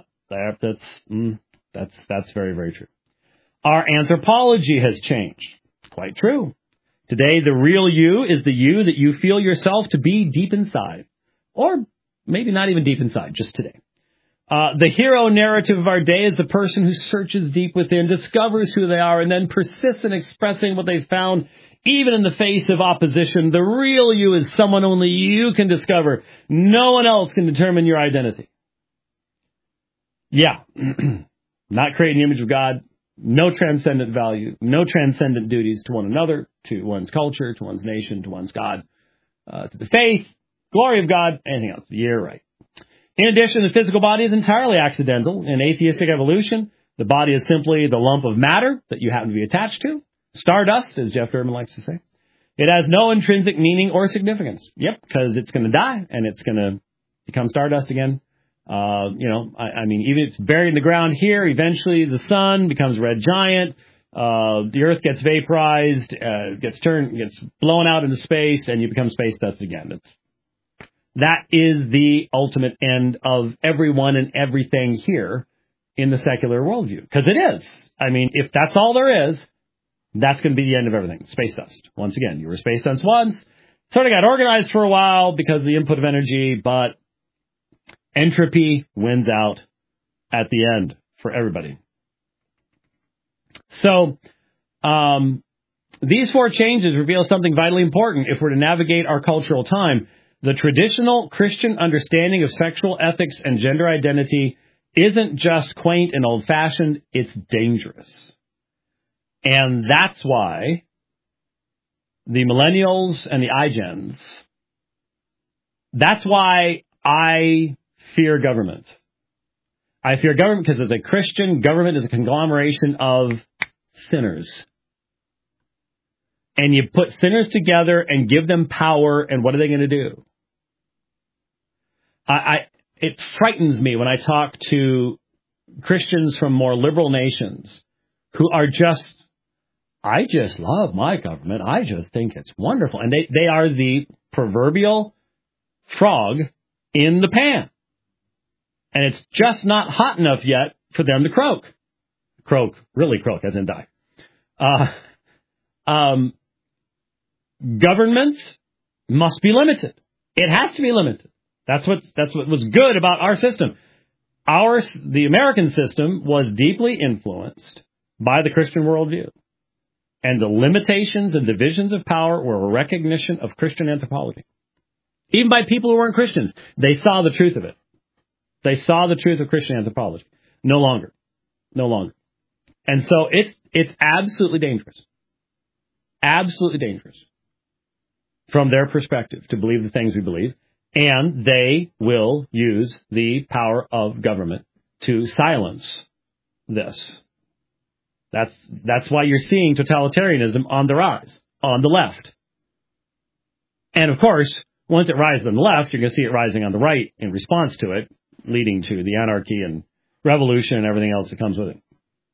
S1: that's very, very true. Our anthropology has changed. Quite true. Today, the real you is the you that you feel yourself to be deep inside. Or maybe not even deep inside, just today. The hero narrative of our day is the person who searches deep within, discovers who they are, and then persists in expressing what they've found, even in the face of opposition. The real you is someone only you can discover. No one else can determine your identity. Yeah. Not creating the image of God. No transcendent value. No transcendent duties to one another, to one's culture, to one's nation, to one's God, to the faith, glory of God, anything else. You're right. In addition, the physical body is entirely accidental. In atheistic evolution, the body is simply the lump of matter that you happen to be attached to. Stardust, as Jeff Durbin likes to say. It has no intrinsic meaning or significance. Yep, because it's going to die and it's going to become stardust again. I mean, even if it's buried in the ground here, eventually the sun becomes a red giant. The earth gets vaporized, gets blown out into space, and you become space dust again. That is the ultimate end of everyone and everything here in the secular worldview. Because it is. I mean, if that's all there is, that's going to be the end of everything. Space dust. Once again, you were space dust once. Sort of got organized for a while because of the input of energy, but entropy wins out at the end for everybody. So, these four changes reveal something vitally important if we're to navigate our cultural time. The traditional Christian understanding of sexual ethics and gender identity isn't just quaint and old-fashioned, it's dangerous. And that's why the millennials and the iGens, that's why I fear government. I fear government because as a Christian, government is a conglomeration of sinners. And you put sinners together and give them power, and what are they going to do? It frightens me when I talk to Christians from more liberal nations who are I just love my government. I just think it's wonderful. And they are the proverbial frog in the pan. And it's just not hot enough yet for them to croak. Really croak, as in die. Government must be limited. It has to be limited. That's what was good about our system. The American system was deeply influenced by the Christian worldview. And the limitations and divisions of power were a recognition of Christian anthropology. Even by people who weren't Christians, they saw the truth of it. They saw the truth of Christian anthropology. No longer. And so it's absolutely dangerous. Absolutely dangerous. From their perspective, to believe the things we believe. And they will use the power of government to silence this. That's why you're seeing totalitarianism on the rise, on the left. And of course, once it rises on the left, you're going to see it rising on the right in response to it, leading to the anarchy and revolution and everything else that comes with it.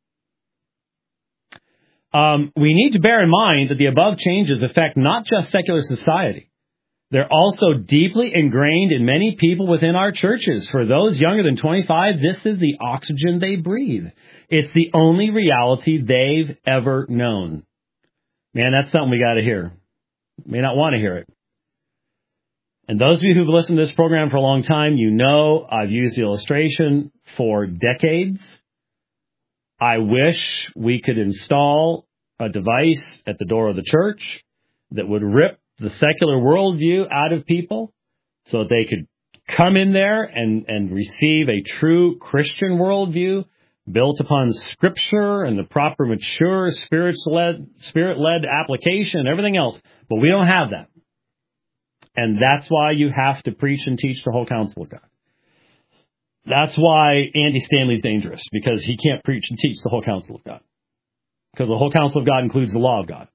S1: We need to bear in mind that the above changes affect not just secular society. They're also deeply ingrained in many people within our churches. For those younger than 25, this is the oxygen they breathe. It's the only reality they've ever known. Man, that's something we got to hear. May not want to hear it. And those of you who've listened to this program for a long time, you know I've used the illustration for decades. I wish we could install a device at the door of the church that would rip the secular worldview out of people so that they could come in there and receive a true Christian worldview built upon Scripture and the proper mature spirit-led application and everything else. But we don't have that. And that's why you have to preach and teach the whole counsel of God. That's why Andy Stanley's dangerous, because he can't preach and teach the whole counsel of God. Because the whole counsel of God includes the law of God.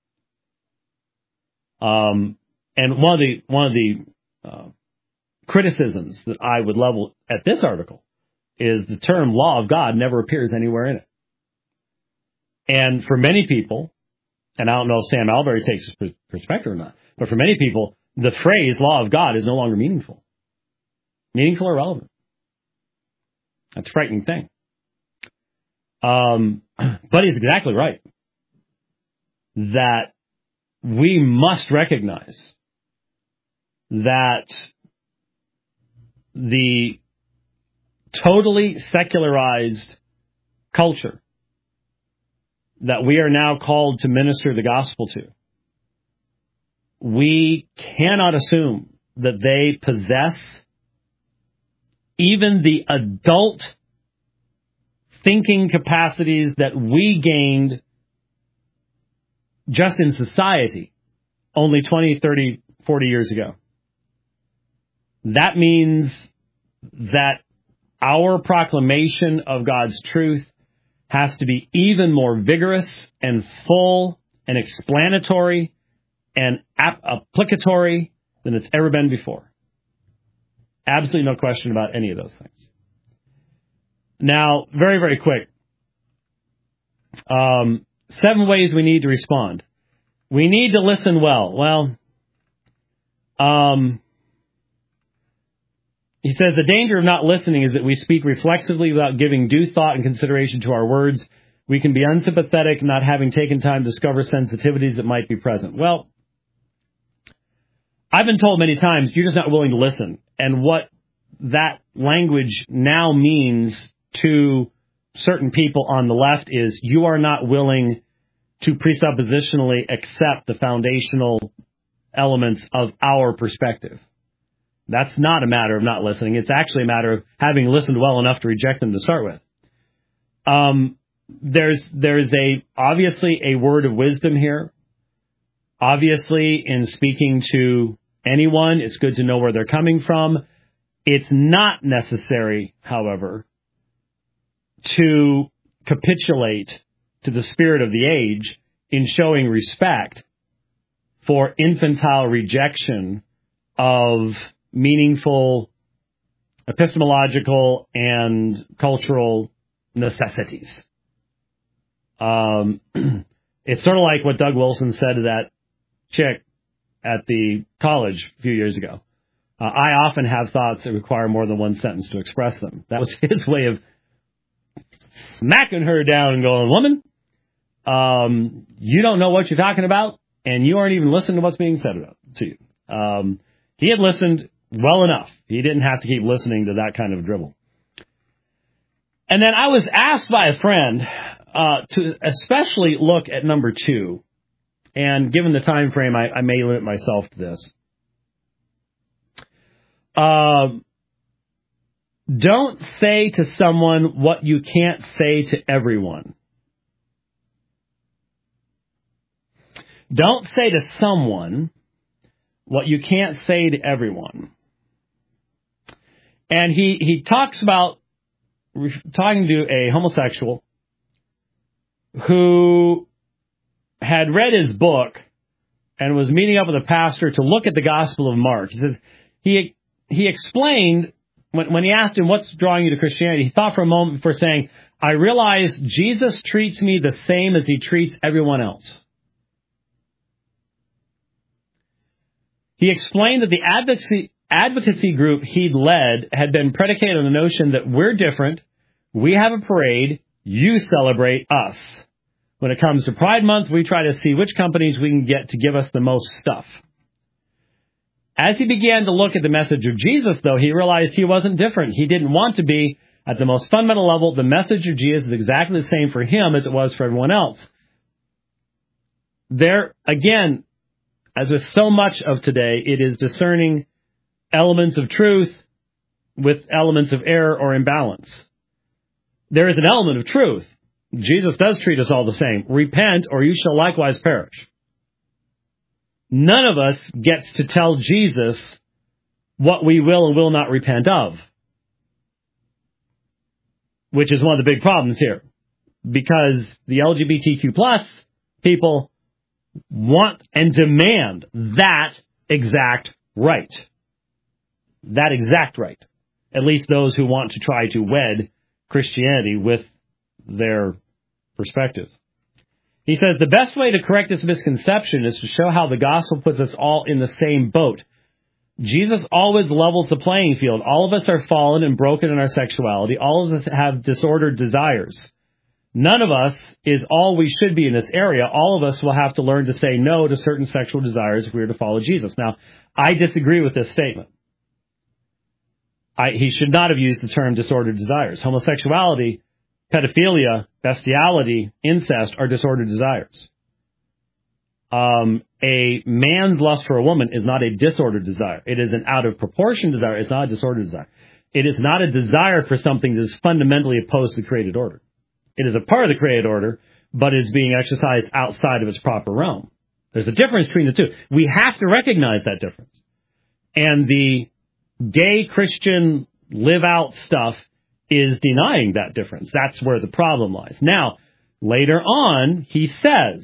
S1: And one of the criticisms that I would level at this article is the term law of God never appears anywhere in it. And for many people, and I don't know if Sam Albury takes this perspective or not, but for many people, the phrase law of God is no longer meaningful. Meaningful or relevant. That's a frightening thing. But he's exactly right. That we must recognize that the totally secularized culture that we are now called to minister the gospel to, we cannot assume that they possess even the adult thinking capacities that we gained just in society only 20, 30, 40 years ago. That means that our proclamation of God's truth has to be even more vigorous and full and explanatory and applicatory than it's ever been before. Absolutely no question about any of those things. Now, very, very quick. 7 ways we need to respond. We need to listen well. Well, he says the danger of not listening is that we speak reflexively without giving due thought and consideration to our words. We can be unsympathetic, not having taken time to discover sensitivities that might be present. Well, I've been told many times, you're just not willing to listen. And what that language now means to certain people on the left is you are not willing to presuppositionally accept the foundational elements of our perspective. That's not a matter of not listening. It's actually a matter of having listened well enough to reject them to start with. There's obviously a word of wisdom here. Obviously, in speaking to anyone, it's good to know where they're coming from. It's not necessary, however, to capitulate to the spirit of the age in showing respect for infantile rejection of meaningful epistemological and cultural necessities. It's sort of like what Doug Wilson said to that chick at the college a few years ago. I often have thoughts that require more than one sentence to express them. That was his way of smacking her down and going, woman, you don't know what you're talking about, and you aren't even listening to what's being said to you. He had listened well enough. He didn't have to keep listening to that kind of dribble. And then I was asked by a friend to especially look at number 2. And given the time frame, I may limit myself to this. Don't say to someone what you can't say to everyone. Don't say to someone what you can't say to everyone. And he talks about talking to a homosexual who had read his book and was meeting up with a pastor to look at the Gospel of Mark. He says he explained when he asked him what's drawing you to Christianity, he thought for a moment before saying, I realize Jesus treats me the same as he treats everyone else. He explained that the advocacy group he'd led had been predicated on the notion that we're different, we have a parade, you celebrate us. When it comes to Pride Month, we try to see which companies we can get to give us the most stuff. As he began to look at the message of Jesus, though, he realized he wasn't different. He didn't want to be. At the most fundamental level, the message of Jesus is exactly the same for him as it was for everyone else. There, again, as with so much of today, it is discerning elements of truth with elements of error or imbalance. There is an element of truth. Jesus does treat us all the same. Repent, or you shall likewise perish. None of us gets to tell Jesus what we will and will not repent of, which is one of the big problems here, because the LGBTQ plus people want and demand that exact right. That exact right. At least those who want to try to wed Christianity with their perspectives. He says the best way to correct this misconception is to show how the gospel puts us all in the same boat. Jesus always levels the playing field. All of us are fallen and broken in our sexuality. All of us have disordered desires. None of us is all we should be in this area. All of us will have to learn to say no to certain sexual desires if we are to follow Jesus. Now, I disagree with this statement. he should not have used the term disordered desires. Homosexuality, pedophilia, bestiality, incest are disordered desires. A man's lust for a woman is not a disordered desire. It is an out of proportion desire. It's not a disordered desire. It is not a desire for something that is fundamentally opposed to the created order. It is a part of the created order, but is being exercised outside of its proper realm. There's a difference between the two. We have to recognize that difference. And the gay Christian live out stuff is denying that difference. That's where the problem lies. Now, later on, he says,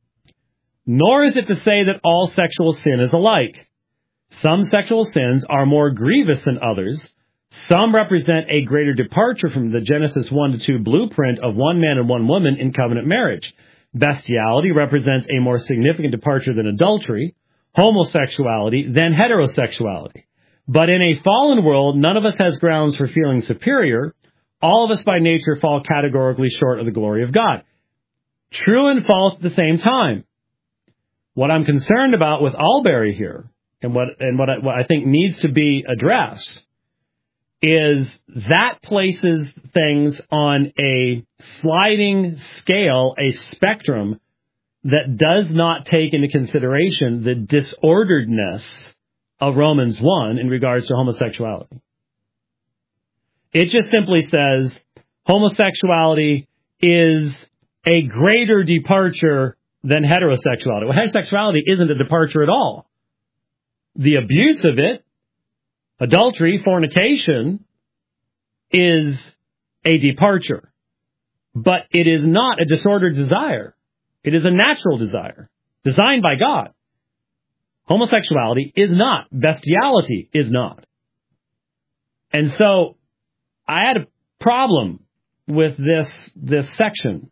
S1: nor is it to say that all sexual sin is alike. Some sexual sins are more grievous than others. Some represent a greater departure from the Genesis 1-2 blueprint of one man and one woman in covenant marriage. Bestiality represents a more significant departure than adultery, homosexuality than heterosexuality. But in a fallen world, none of us has grounds for feeling superior. All of us by nature fall categorically short of the glory of God. True and false at the same time. What I'm concerned about with Albury here, and what I think needs to be addressed, is that places things on a sliding scale, a spectrum, that does not take into consideration the disorderedness of Romans 1 in regards to homosexuality. It just simply says homosexuality is a greater departure than heterosexuality. Well, heterosexuality isn't a departure at all. The abuse of it, adultery, fornication, is a departure. But it is not a disordered desire. It is a natural desire, designed by God. Homosexuality is not. Bestiality is not. And so, I had a problem with this section.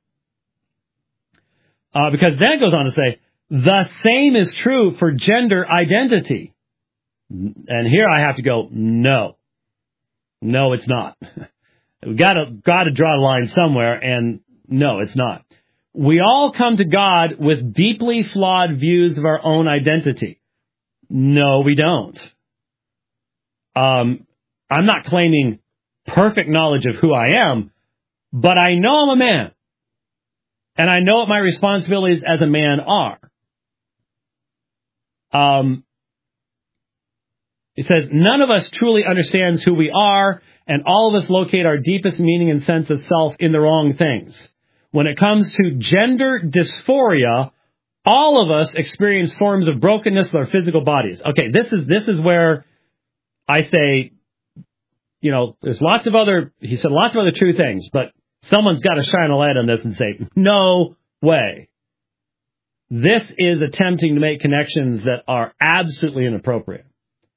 S1: Because then it goes on to say, the same is true for gender identity. And here I have to go, no. No, it's not. We've got to draw a line somewhere, and no, it's not. We all come to God with deeply flawed views of our own identity. No, we don't. I'm not claiming perfect knowledge of who I am, but I know I'm a man. And I know what my responsibilities as a man are. It says, none of us truly understands who we are, and all of us locate our deepest meaning and sense of self in the wrong things. When it comes to gender dysphoria, all of us experience forms of brokenness with our physical bodies. Okay, this is where I say, there's he said lots of other true things, but someone's got to shine a light on this and say, no way. This is attempting to make connections that are absolutely inappropriate.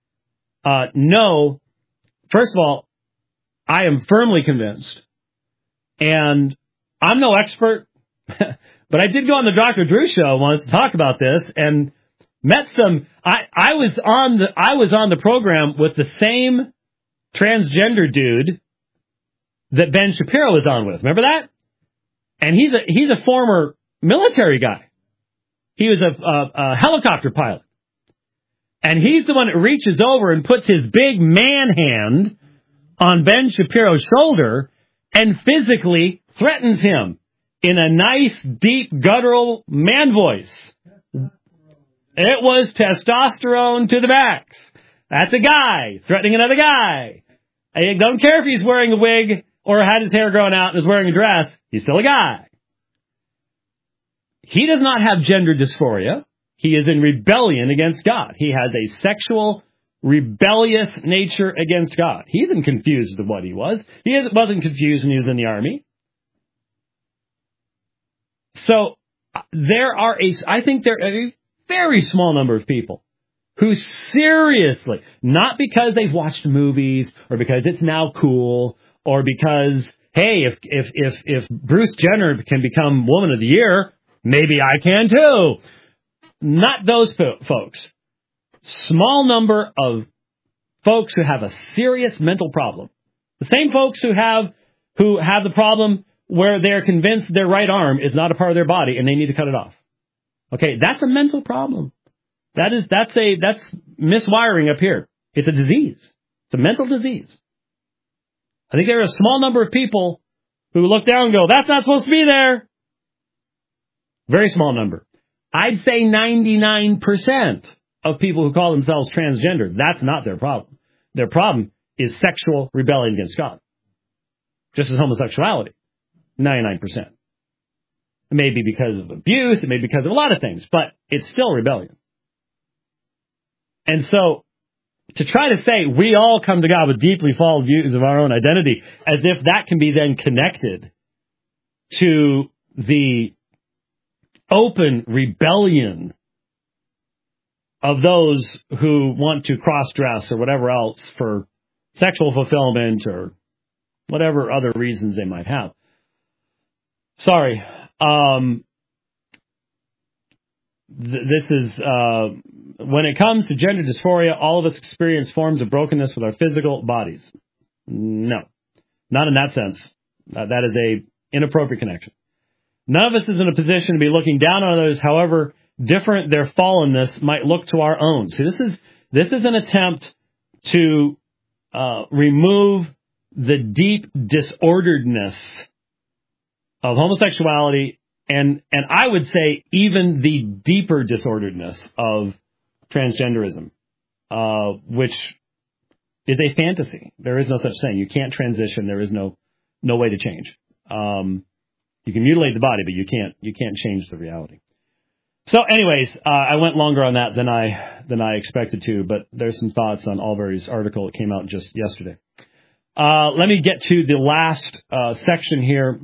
S1: No, first of all, I am firmly convinced, and I'm no expert, but I did go on the Dr. Drew show once to talk about this and met some. I was on the program with the same transgender dude that Ben Shapiro was on with. Remember that? And he's a former military guy. He was a helicopter pilot. And he's the one that reaches over and puts his big man hand on Ben Shapiro's shoulder and physically threatens him in a nice, deep, guttural man voice. It was testosterone to the max. That's a guy threatening another guy. I don't care if he's wearing a wig or had his hair grown out and is wearing a dress. He's still a guy. He does not have gender dysphoria. He is in rebellion against God. He has a sexual, rebellious nature against God. He isn't confused as to what he was. He wasn't confused when he was in the army. So I think there are a very small number of people who seriously, not because they've watched movies or because it's now cool or because, hey, if Bruce Jenner can become Woman of the Year, maybe I can too. Not those folks. Small number of folks who have a serious mental problem. The same folks who have the problem where they're convinced their right arm is not a part of their body and they need to cut it off. Okay, that's a mental problem. That's miswiring up here. It's a disease. It's a mental disease. I think there are a small number of people who look down and go, that's not supposed to be there. Very small number. I'd say 99% of people who call themselves transgender, that's not their problem. Their problem is sexual rebellion against God. Just as homosexuality. 99%. It may be because of abuse, it may be because of a lot of things, but it's still rebellion. And so, to try to say we all come to God with deeply fallen views of our own identity, as if that can be then connected to the open rebellion of those who want to cross-dress or whatever else for sexual fulfillment or whatever other reasons they might have. Sorry. This is, when it comes to gender dysphoria, all of us experience forms of brokenness with our physical bodies. No. Not in that sense. That is a inappropriate connection. None of us is in a position to be looking down on others, however different their fallenness might look to our own. See, this is an attempt to remove the deep disorderedness of homosexuality and I would say even the deeper disorderedness of transgenderism, which is a fantasy. There is no such thing. You can't transition. There is no way to change. You can mutilate the body, but you can't change the reality. So, anyways, I went longer on that than I expected to, but there's some thoughts on Albury's article that came out just yesterday. Let me get to the last section here.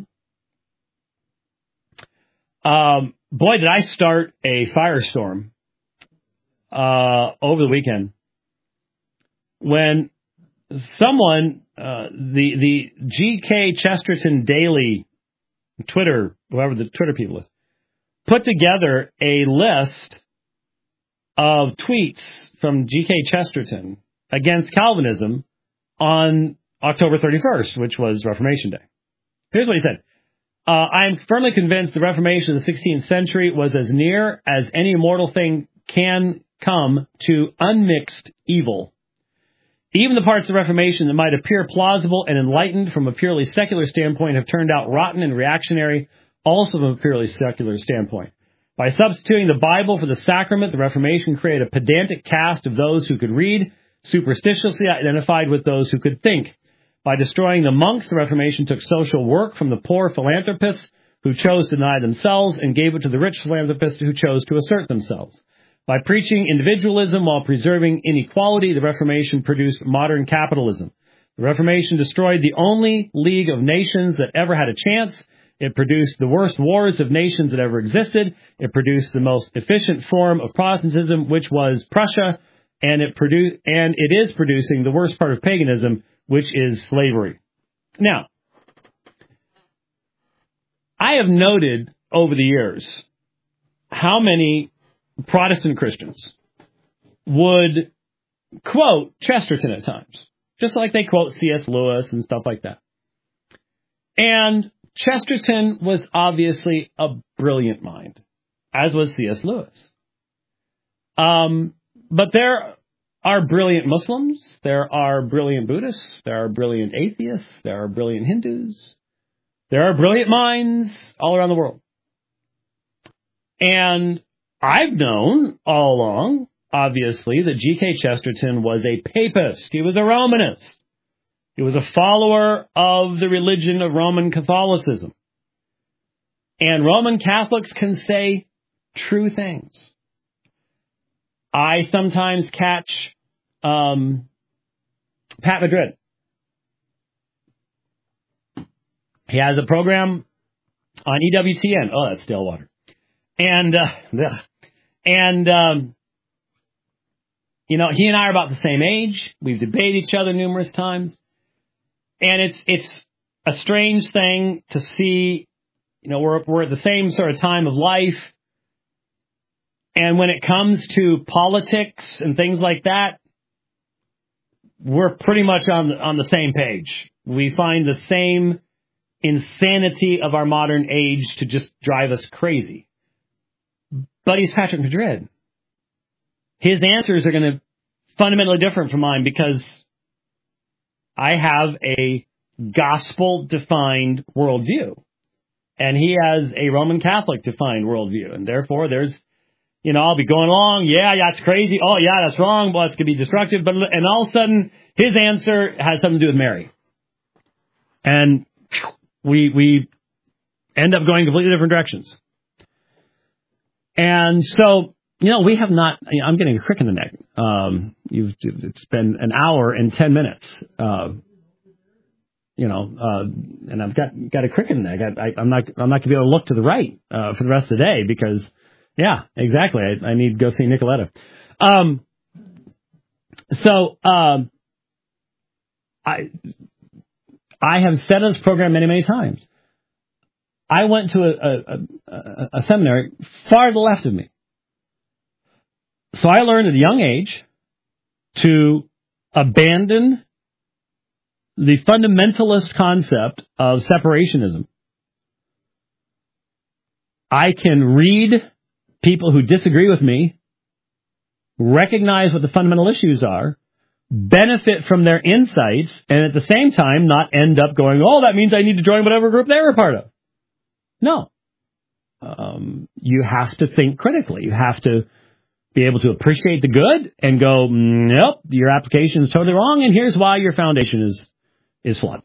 S1: Boy, did I start a firestorm over the weekend when someone, the G.K. Chesterton Daily Twitter, whoever the Twitter people is, put together a list of tweets from G.K. Chesterton against Calvinism on October 31st, which was Reformation Day. Here's what he said. I am firmly convinced the Reformation of the 16th century was as near as any mortal thing can come to unmixed evil. Even the parts of the Reformation that might appear plausible and enlightened from a purely secular standpoint have turned out rotten and reactionary also from a purely secular standpoint. By substituting the Bible for the sacrament, the Reformation created a pedantic caste of those who could read, superstitiously identified with those who could think. By destroying the monks, the Reformation took social work from the poor philanthropists who chose to deny themselves and gave it to the rich philanthropists who chose to assert themselves. By preaching individualism while preserving inequality, the Reformation produced modern capitalism. The Reformation destroyed the only league of nations that ever had a chance. It produced the worst wars of nations that ever existed. It produced the most efficient form of Protestantism, which was Prussia, and it is producing the worst part of paganism, which is slavery. Now, I have noted over the years how many Protestant Christians would quote Chesterton at times, just like they quote C.S. Lewis and stuff like that. And Chesterton was obviously a brilliant mind, as was C.S. Lewis. But there are brilliant Muslims, there are brilliant Buddhists, there are brilliant atheists, there are brilliant Hindus, there are brilliant minds all around the world. And I've known all along, obviously, that G.K. Chesterton was a papist. He was a Romanist. He was a follower of the religion of Roman Catholicism. And Roman Catholics can say true things. I sometimes catch Pat Madrid. He has a program on EWTN. Oh, that's Stillwater. And you know, he and I are about the same age. We've debated each other numerous times. And it's a strange thing to see, you know, we're at the same sort of time of life. And when it comes to politics and things like that, we're pretty much on the same page. We find the same insanity of our modern age to just drive us crazy. But he's Patrick Madrid. His answers are going to fundamentally different from mine because I have a gospel-defined worldview. And he has a Roman Catholic-defined worldview. And therefore, there's, I'll be going along. Yeah, that's crazy. Oh, yeah, that's wrong. Well, it's going to be destructive. And all of a sudden, his answer has something to do with Mary. And we end up going completely different directions. And so, we have not, I'm getting a crick in the neck. It's been an hour and 10 minutes. And I've got a crick in the neck. I'm not going to be able to look to the right, for the rest of the day because, yeah, exactly. I need to go see Nicoletta. I have said on this program many, many times, I went to a seminary far to the left of me. So I learned at a young age to abandon the fundamentalist concept of separationism. I can read people who disagree with me, recognize what the fundamental issues are, benefit from their insights, and at the same time not end up going, oh, that means I need to join whatever group they were a part of. No. You have to think critically. You have to be able to appreciate the good and go, nope, your application is totally wrong, and here's why your foundation is flawed.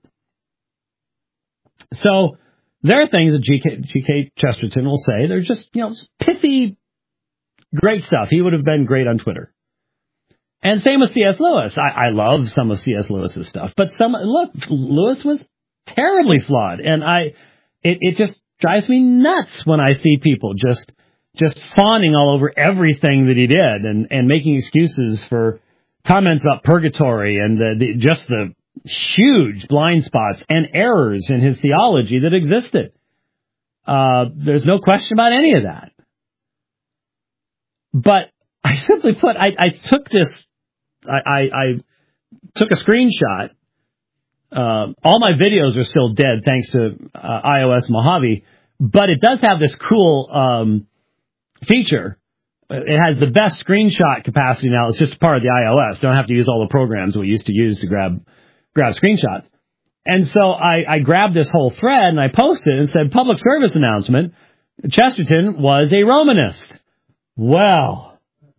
S1: So there are things that G.K. Chesterton will say. They're just, pithy, great stuff. He would have been great on Twitter. And same with C.S. Lewis. I love some of C.S. Lewis's stuff, but Lewis was terribly flawed, and it just drives me nuts when I see people just fawning all over everything that he did and making excuses for comments about purgatory and the huge blind spots and errors in his theology that existed. There's no question about any of that. But I simply put, I took this, I took a screenshot. All my videos are still dead thanks to iOS Mojave, but it does have this cool feature. It has the best screenshot capacity now. It's just part of the iOS. Don't have to use all the programs we used to use to grab screenshots. And so I grabbed this whole thread and I posted it and said, public service announcement, Chesterton was a Romanist. Well,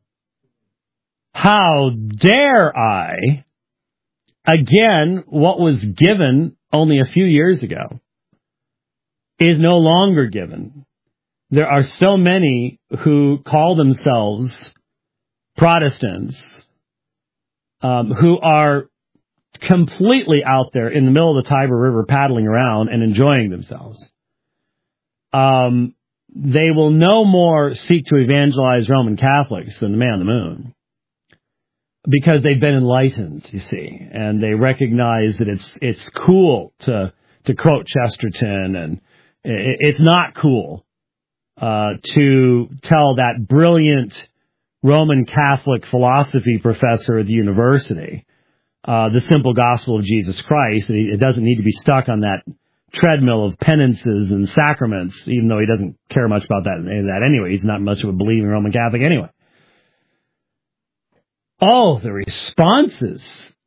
S1: how dare I? Again, what was given only a few years ago is no longer given. There are so many who call themselves Protestants who are completely out there in the middle of the Tiber River paddling around and enjoying themselves. They will no more seek to evangelize Roman Catholics than the man on the moon. Because they've been enlightened, you see, and they recognize that it's cool to quote Chesterton, and it's not cool to tell that brilliant Roman Catholic philosophy professor at the university the simple gospel of Jesus Christ. It doesn't need to be stuck on that treadmill of penances and sacraments, even though he doesn't care much about that anyway. He's not much of a believing Roman Catholic anyway. Oh, the responses.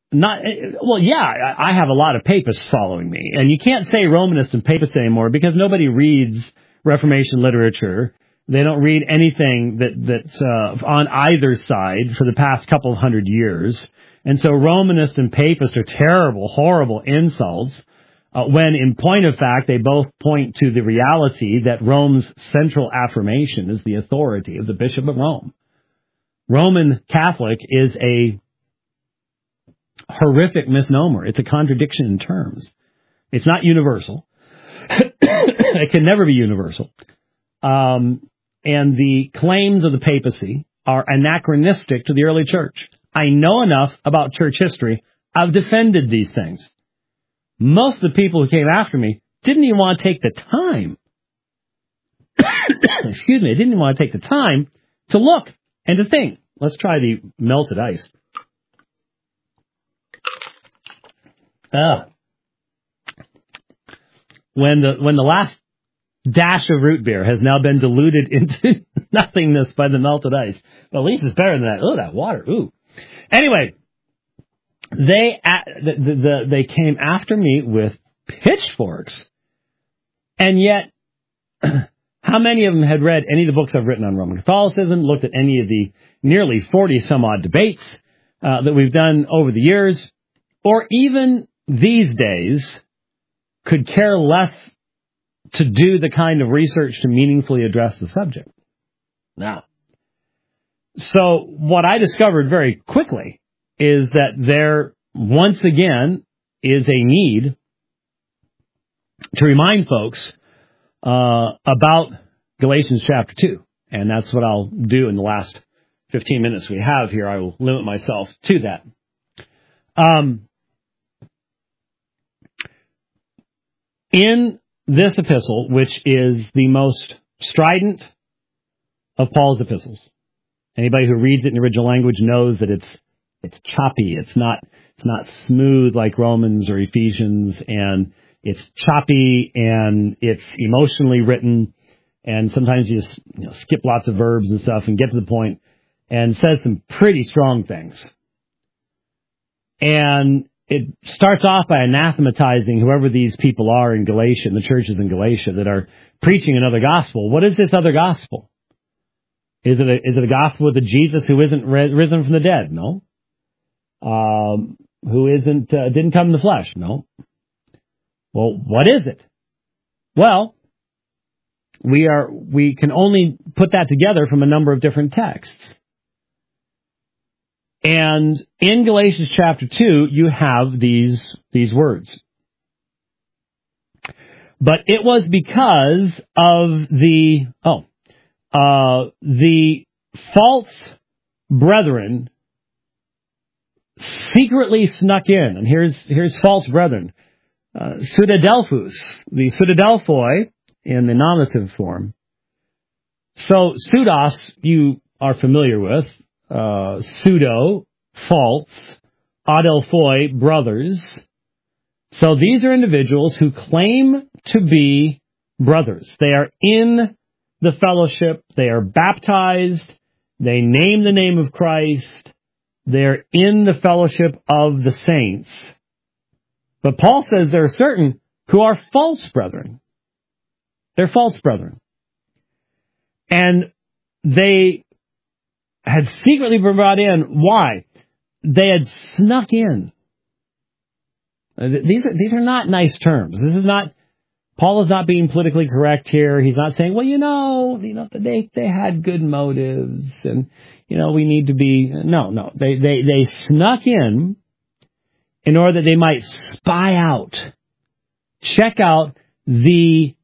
S1: I have a lot of papists following me, and you can't say Romanist and papist anymore because nobody reads Reformation literature. They don't read anything that's on either side for the past couple of hundred years. And so Romanist and papist are terrible, horrible insults, when in point of fact, they both point to the reality that Rome's central affirmation is the authority of the Bishop of Rome. Roman Catholic is a horrific misnomer. It's a contradiction in terms. It's not universal. It can never be universal. And the claims of the papacy are anachronistic to the early church. I know enough about church history. I've defended these things. Most of the people who came after me didn't even want to take the time. Excuse me. Didn't even want to take the time to look and to think. Let's try the melted ice. When the last dash of root beer has now been diluted into nothingness by the melted ice. Well, at least it's better than that. Oh, that water. Ooh. Anyway, they came after me with pitchforks, and yet, how many of them had read any of the books I've written on Roman Catholicism, looked at any of the nearly 40 some odd debates that we've done over the years, or even these days could care less to do the kind of research to meaningfully address the subject? Now, so what I discovered very quickly is that there, once again, is a need to remind folks about Galatians chapter 2. And that's what I'll do in the last 15 minutes we have here. I will limit myself to that. In this epistle, which is the most strident of Paul's epistles, anybody who reads it in the original language knows that it's choppy. It's not smooth like Romans or Ephesians, and it's choppy and it's emotionally written, and sometimes you just skip lots of verbs and stuff and get to the point, and says some pretty strong things. And it starts off by anathematizing whoever these people are in Galatia, in the churches in Galatia that are preaching another gospel. What is this other gospel? Is it a gospel with a Jesus who isn't risen from the dead? No. Who didn't come in the flesh? No. Well, what is it? Well, we can only put that together from a number of different texts. And in Galatians chapter 2, you have these words. But it was because of the false brethren secretly snuck in. And here's false brethren. Pseudadelphus, the pseudadelphoi in the nominative form. So pseudos you are familiar with. Pseudo, false, adelphoi, brothers. So these are individuals who claim to be brothers. They are in the fellowship. They are baptized. They name the name of Christ. They're in the fellowship of the saints. But Paul says there are certain who are false brethren. They're false brethren. And they had secretly been brought in. Why? They had snuck in. These are not nice terms. This is not, Paul is not being politically correct here. He's not saying, well, they had good motives and, we need to be, no. They snuck in order that they might spy out, check out the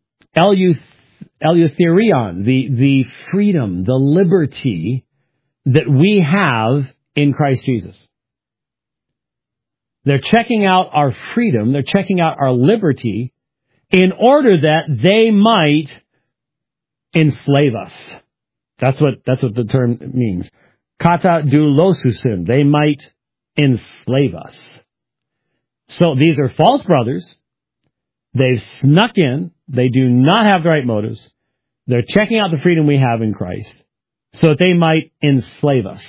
S1: eleutherion, the freedom, the liberty that we have in Christ Jesus. They're checking out our freedom, they're checking out our liberty in order that they might enslave us. That's what the term means. Kata doulosusin, they might enslave us. So these are false brothers. They've snuck in. They do not have the right motives. They're checking out the freedom we have in Christ so that they might enslave us.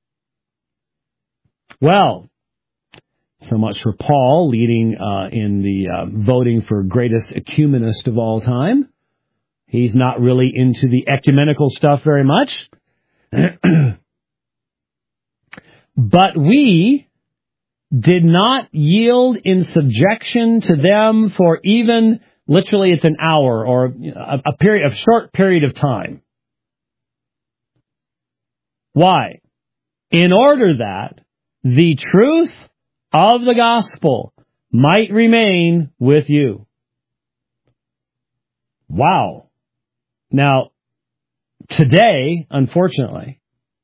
S1: Well, so much for Paul leading in the voting for greatest ecumenist of all time. He's not really into the ecumenical stuff very much. But we did not yield in subjection to them for even, literally it's an hour or a short period of time. Why? In order that the truth of the gospel might remain with you. Wow. Now, today, unfortunately,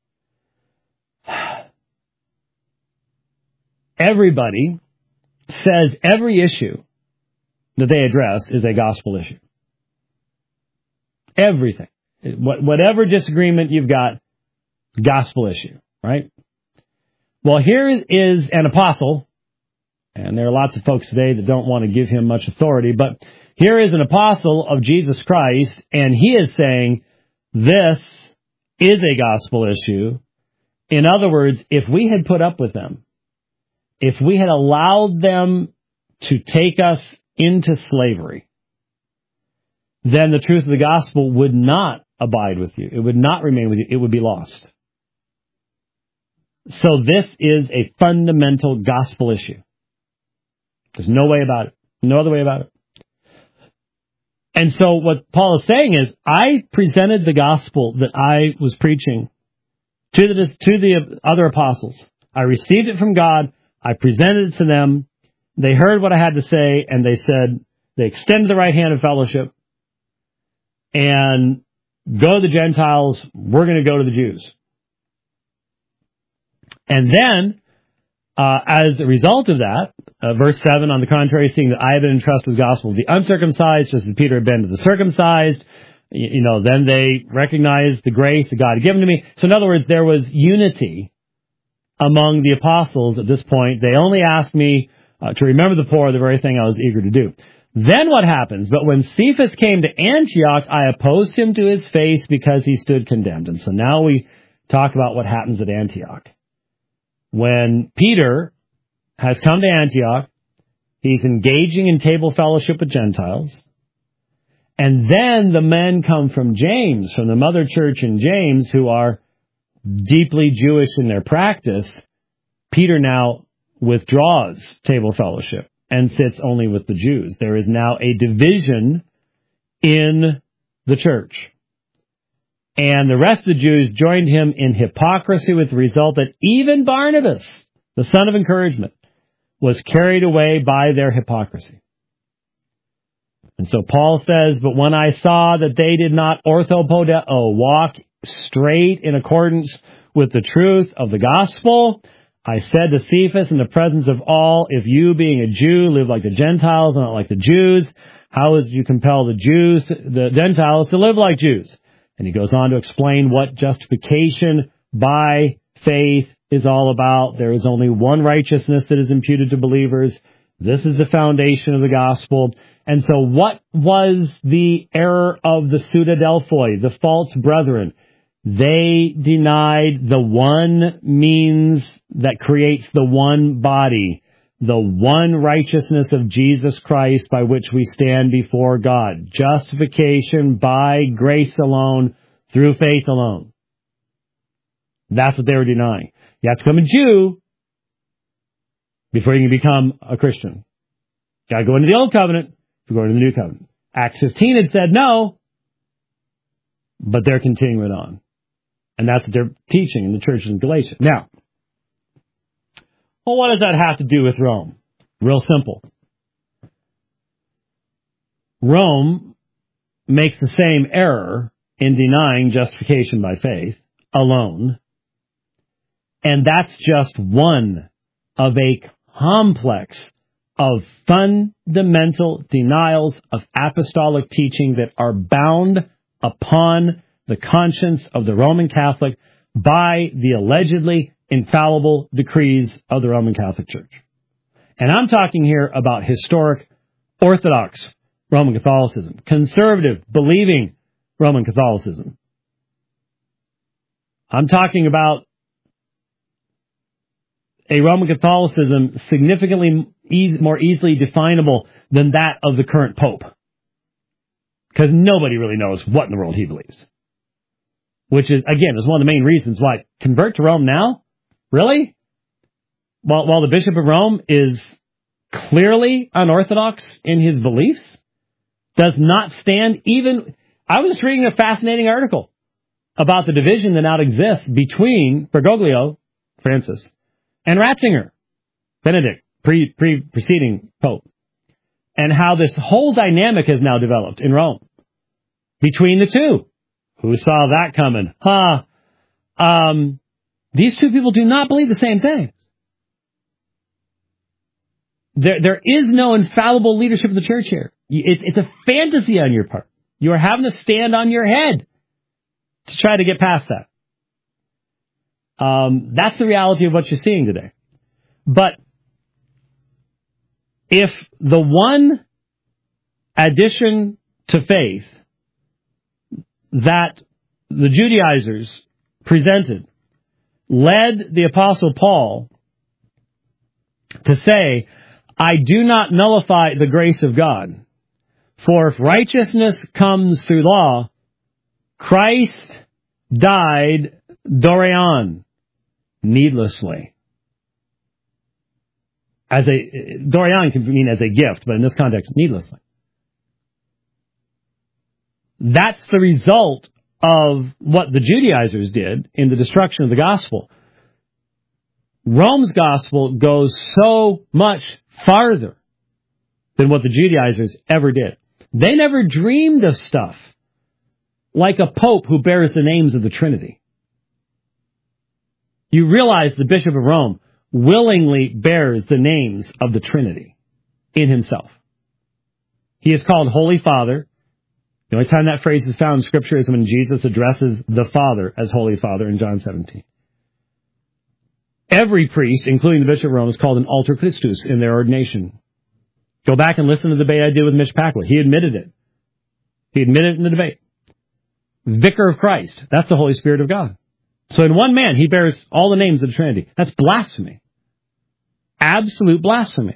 S1: everybody says every issue that they address is a gospel issue. Everything. Whatever disagreement you've got, gospel issue, right? Well, here is an apostle, and there are lots of folks today that don't want to give him much authority, but here is an apostle of Jesus Christ, and he is saying this is a gospel issue. In other words, if we had put up with them, if we had allowed them to take us into slavery, then the truth of the gospel would not abide with you. It would not remain with you. It would be lost. So this is a fundamental gospel issue. There's no way about it. No other way about it. And so what Paul is saying is, I presented the gospel that I was preaching to the other apostles. I received it from God. I presented it to them. They heard what I had to say, and they said, they extended the right hand of fellowship and go to the Gentiles. We're going to go to the Jews. And then, as a result of that, verse 7, on the contrary, seeing that I have been entrusted with the gospel of the uncircumcised, just as Peter had been to the circumcised, then they recognized the grace that God had given to me. So in other words, there was unity among the apostles at this point. They only asked me to remember the poor, the very thing I was eager to do. Then what happens? But when Cephas came to Antioch, I opposed him to his face because he stood condemned. And so now we talk about what happens at Antioch. When Peter has come to Antioch, he's engaging in table fellowship with Gentiles. And then the men come from James, from the mother church in James, who are deeply Jewish in their practice. Peter now withdraws table fellowship and sits only with the Jews. There is now a division in the church. And the rest of the Jews joined him in hypocrisy, with the result that even Barnabas, the son of encouragement, was carried away by their hypocrisy. And so Paul says, but when I saw that they did not orthopodeo, walk straight in accordance with the truth of the gospel, I said to Cephas in the presence of all, if you, being a Jew, live like the Gentiles and not like the Jews, how is it you compel the Gentiles to live like Jews? And he goes on to explain what justification by faith is all about. There is only one righteousness that is imputed to believers. This is the foundation of the gospel. And so what was the error of the pseudadelphoi, the false brethren? They denied the one means that creates the one body, the one righteousness of Jesus Christ by which we stand before God. Justification by grace alone, through faith alone. That's what they were denying. You have to become a Jew before you can become a Christian. Got to go into the Old Covenant before you go into the New Covenant. Acts 15 had said no, but they're continuing it on. And that's what they're teaching in the churches in Galatia. Now, well, what does that have to do with Rome? Real simple. Rome makes the same error in denying justification by faith alone. And that's just one of a complex of fundamental denials of apostolic teaching that are bound upon the conscience of the Roman Catholic by the allegedly infallible decrees of the Roman Catholic Church. And I'm talking here about historic Orthodox Roman Catholicism, conservative, believing Roman Catholicism. I'm talking about a Roman Catholicism significantly more easily definable than that of the current Pope. Because nobody really knows what in the world he believes. Which is, again, is one of the main reasons why convert to Rome now? Really? While the Bishop of Rome is clearly unorthodox in his beliefs, does not stand even... I was just reading a fascinating article about the division that now exists between Bergoglio, Francis, and Ratzinger, Benedict, preceding Pope, and how this whole dynamic has now developed in Rome between the two. Who saw that coming? These two people do not believe the same thing. There is no infallible leadership of the church here. It's a fantasy on your part. You are having to stand on your head to try to get past that. That's the reality of what you're seeing today. But if the one addition to faith that the Judaizers presented led the Apostle Paul to say, I do not nullify the grace of God. For if righteousness comes through law, Christ died dorean, needlessly. Dorean can mean as a gift, but in this context, needlessly. That's the result of what the Judaizers did in the destruction of the gospel. Rome's gospel goes so much farther than what the Judaizers ever did. They never dreamed of stuff like a pope who bears the names of the Trinity. You realize the Bishop of Rome willingly bears the names of the Trinity in himself. He is called Holy Father. The only time that phrase is found in Scripture is when Jesus addresses the Father as Holy Father in John 17. Every priest, including the Bishop of Rome, is called an alter Christus in their ordination. Go back and listen to the debate I did with Mitch Packwood. He admitted it. He admitted it in the debate. Vicar of Christ. That's the Holy Spirit of God. So in one man, he bears all the names of the Trinity. That's blasphemy. Absolute blasphemy.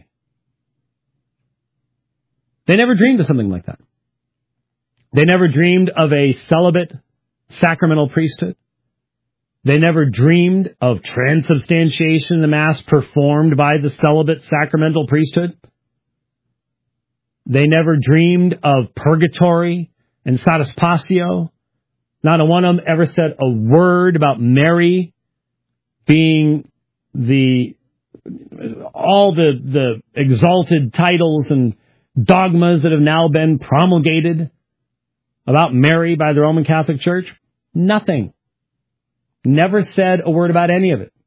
S1: They never dreamed of something like that. They never dreamed of a celibate sacramental priesthood. They never dreamed of transubstantiation in the Mass performed by the celibate sacramental priesthood. They never dreamed of purgatory and satispatio. Not a one of them ever said a word about Mary being all the exalted titles and dogmas that have now been promulgated about Mary by the Roman Catholic Church. Nothing. Never said a word about any of it.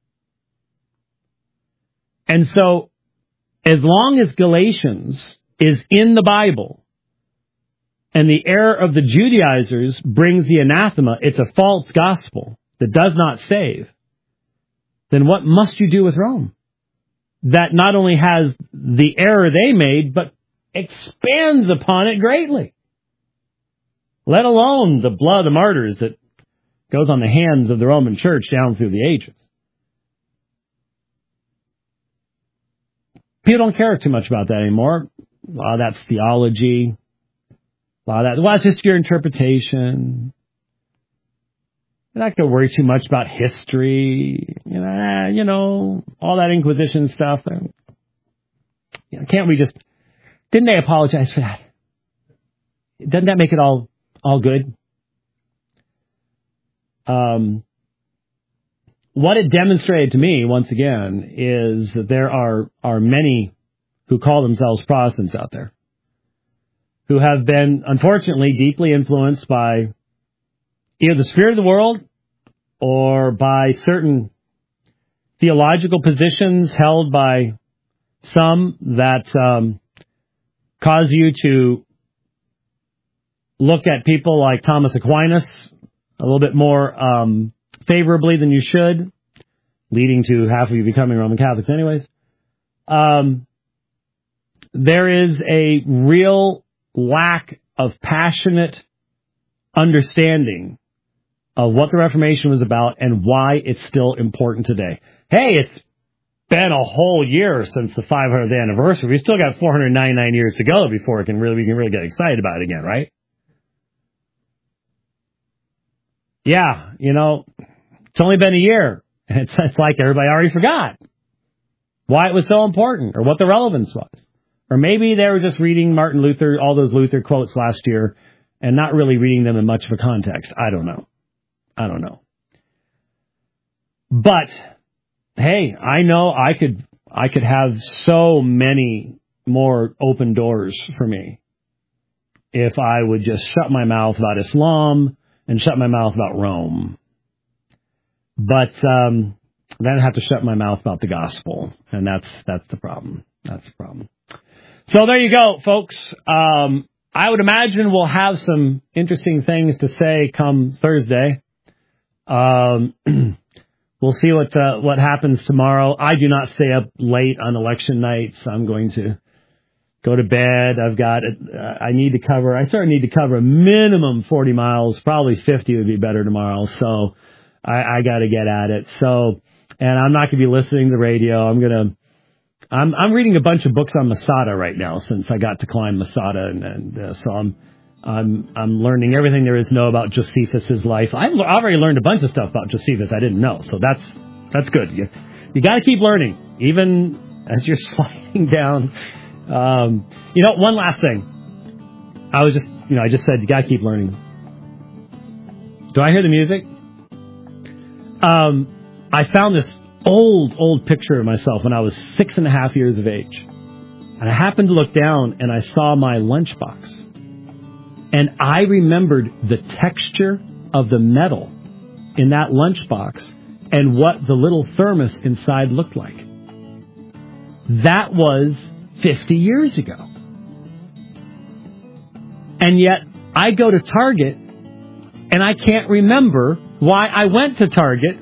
S1: And so, as long as Galatians is in the Bible, and the error of the Judaizers brings the anathema, it's a false gospel that does not save, then what must you do with Rome? That not only has the error they made, but expands upon it greatly. Let alone the blood of martyrs that goes on the hands of the Roman Church down through the ages. People don't care too much about that anymore. A lot of that's theology. A lot of that, well, it's just your interpretation. You're not going to worry too much about history. You know, all that Inquisition stuff. Can't we just... Didn't they apologize for that? Doesn't that make it all good? What it demonstrated to me, once again, is that there are many who call themselves Protestants out there who have been, unfortunately, deeply influenced by either the spirit of the world or by certain theological positions held by some that cause you to look at people like Thomas Aquinas a little bit more favorably than you should, leading to half of you becoming Roman Catholics anyways. There is a real lack of passionate understanding of what the Reformation was about and why it's still important today. Hey, it's been a whole year since the 500th anniversary. We've still got 499 years to go before we can really get excited about it again, right? Yeah, it's only been a year. It's like everybody already forgot why it was so important or what the relevance was. Or maybe they were just reading Martin Luther, all those Luther quotes last year, and not really reading them in much of a context. I don't know. But, hey, I know I could have so many more open doors for me if I would just shut my mouth about Islam and shut my mouth about Rome. But then I'd have to shut my mouth about the gospel, and that's the problem. That's the problem. So there you go, folks. I would imagine we'll have some interesting things to say come Thursday. We'll see what happens tomorrow. I do not stay up late on election nights. I'm going to go to bed. I certainly need to cover a minimum 40 miles. Probably 50 would be better tomorrow. So I got to get at it. So, and I'm not going to be listening to the radio. I'm going to I'm reading a bunch of books on Masada right now since I got to climb Masada, and so I'm learning everything there is to know about Josephus's life. I've already learned a bunch of stuff about Josephus I didn't know, so that's good. You got to keep learning, even as you're sliding down. One last thing. I just said you got to keep learning. Do I hear the music? I found this old picture of myself when I was 6.5 years of age. And I happened to look down and I saw my lunchbox. And I remembered the texture of the metal in that lunchbox and what the little thermos inside looked like. That was 50 years ago. And yet I go to Target and I can't remember why I went to Target.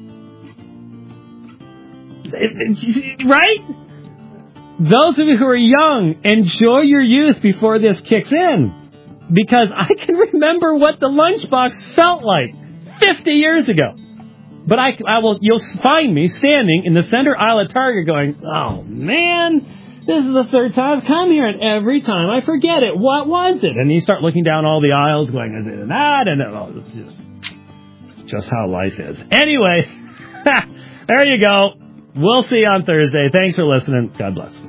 S1: Right? Those of you who are young, enjoy your youth before this kicks in. Because I can remember what the lunchbox felt like 50 years ago. But you'll find me standing in the center aisle at Target going, oh man, this is the third time I've come here and every time I forget it. What was it? And you start looking down all the aisles going, is it that? And it's just how life is. Anyway, there you go. We'll see you on Thursday. Thanks for listening. God bless.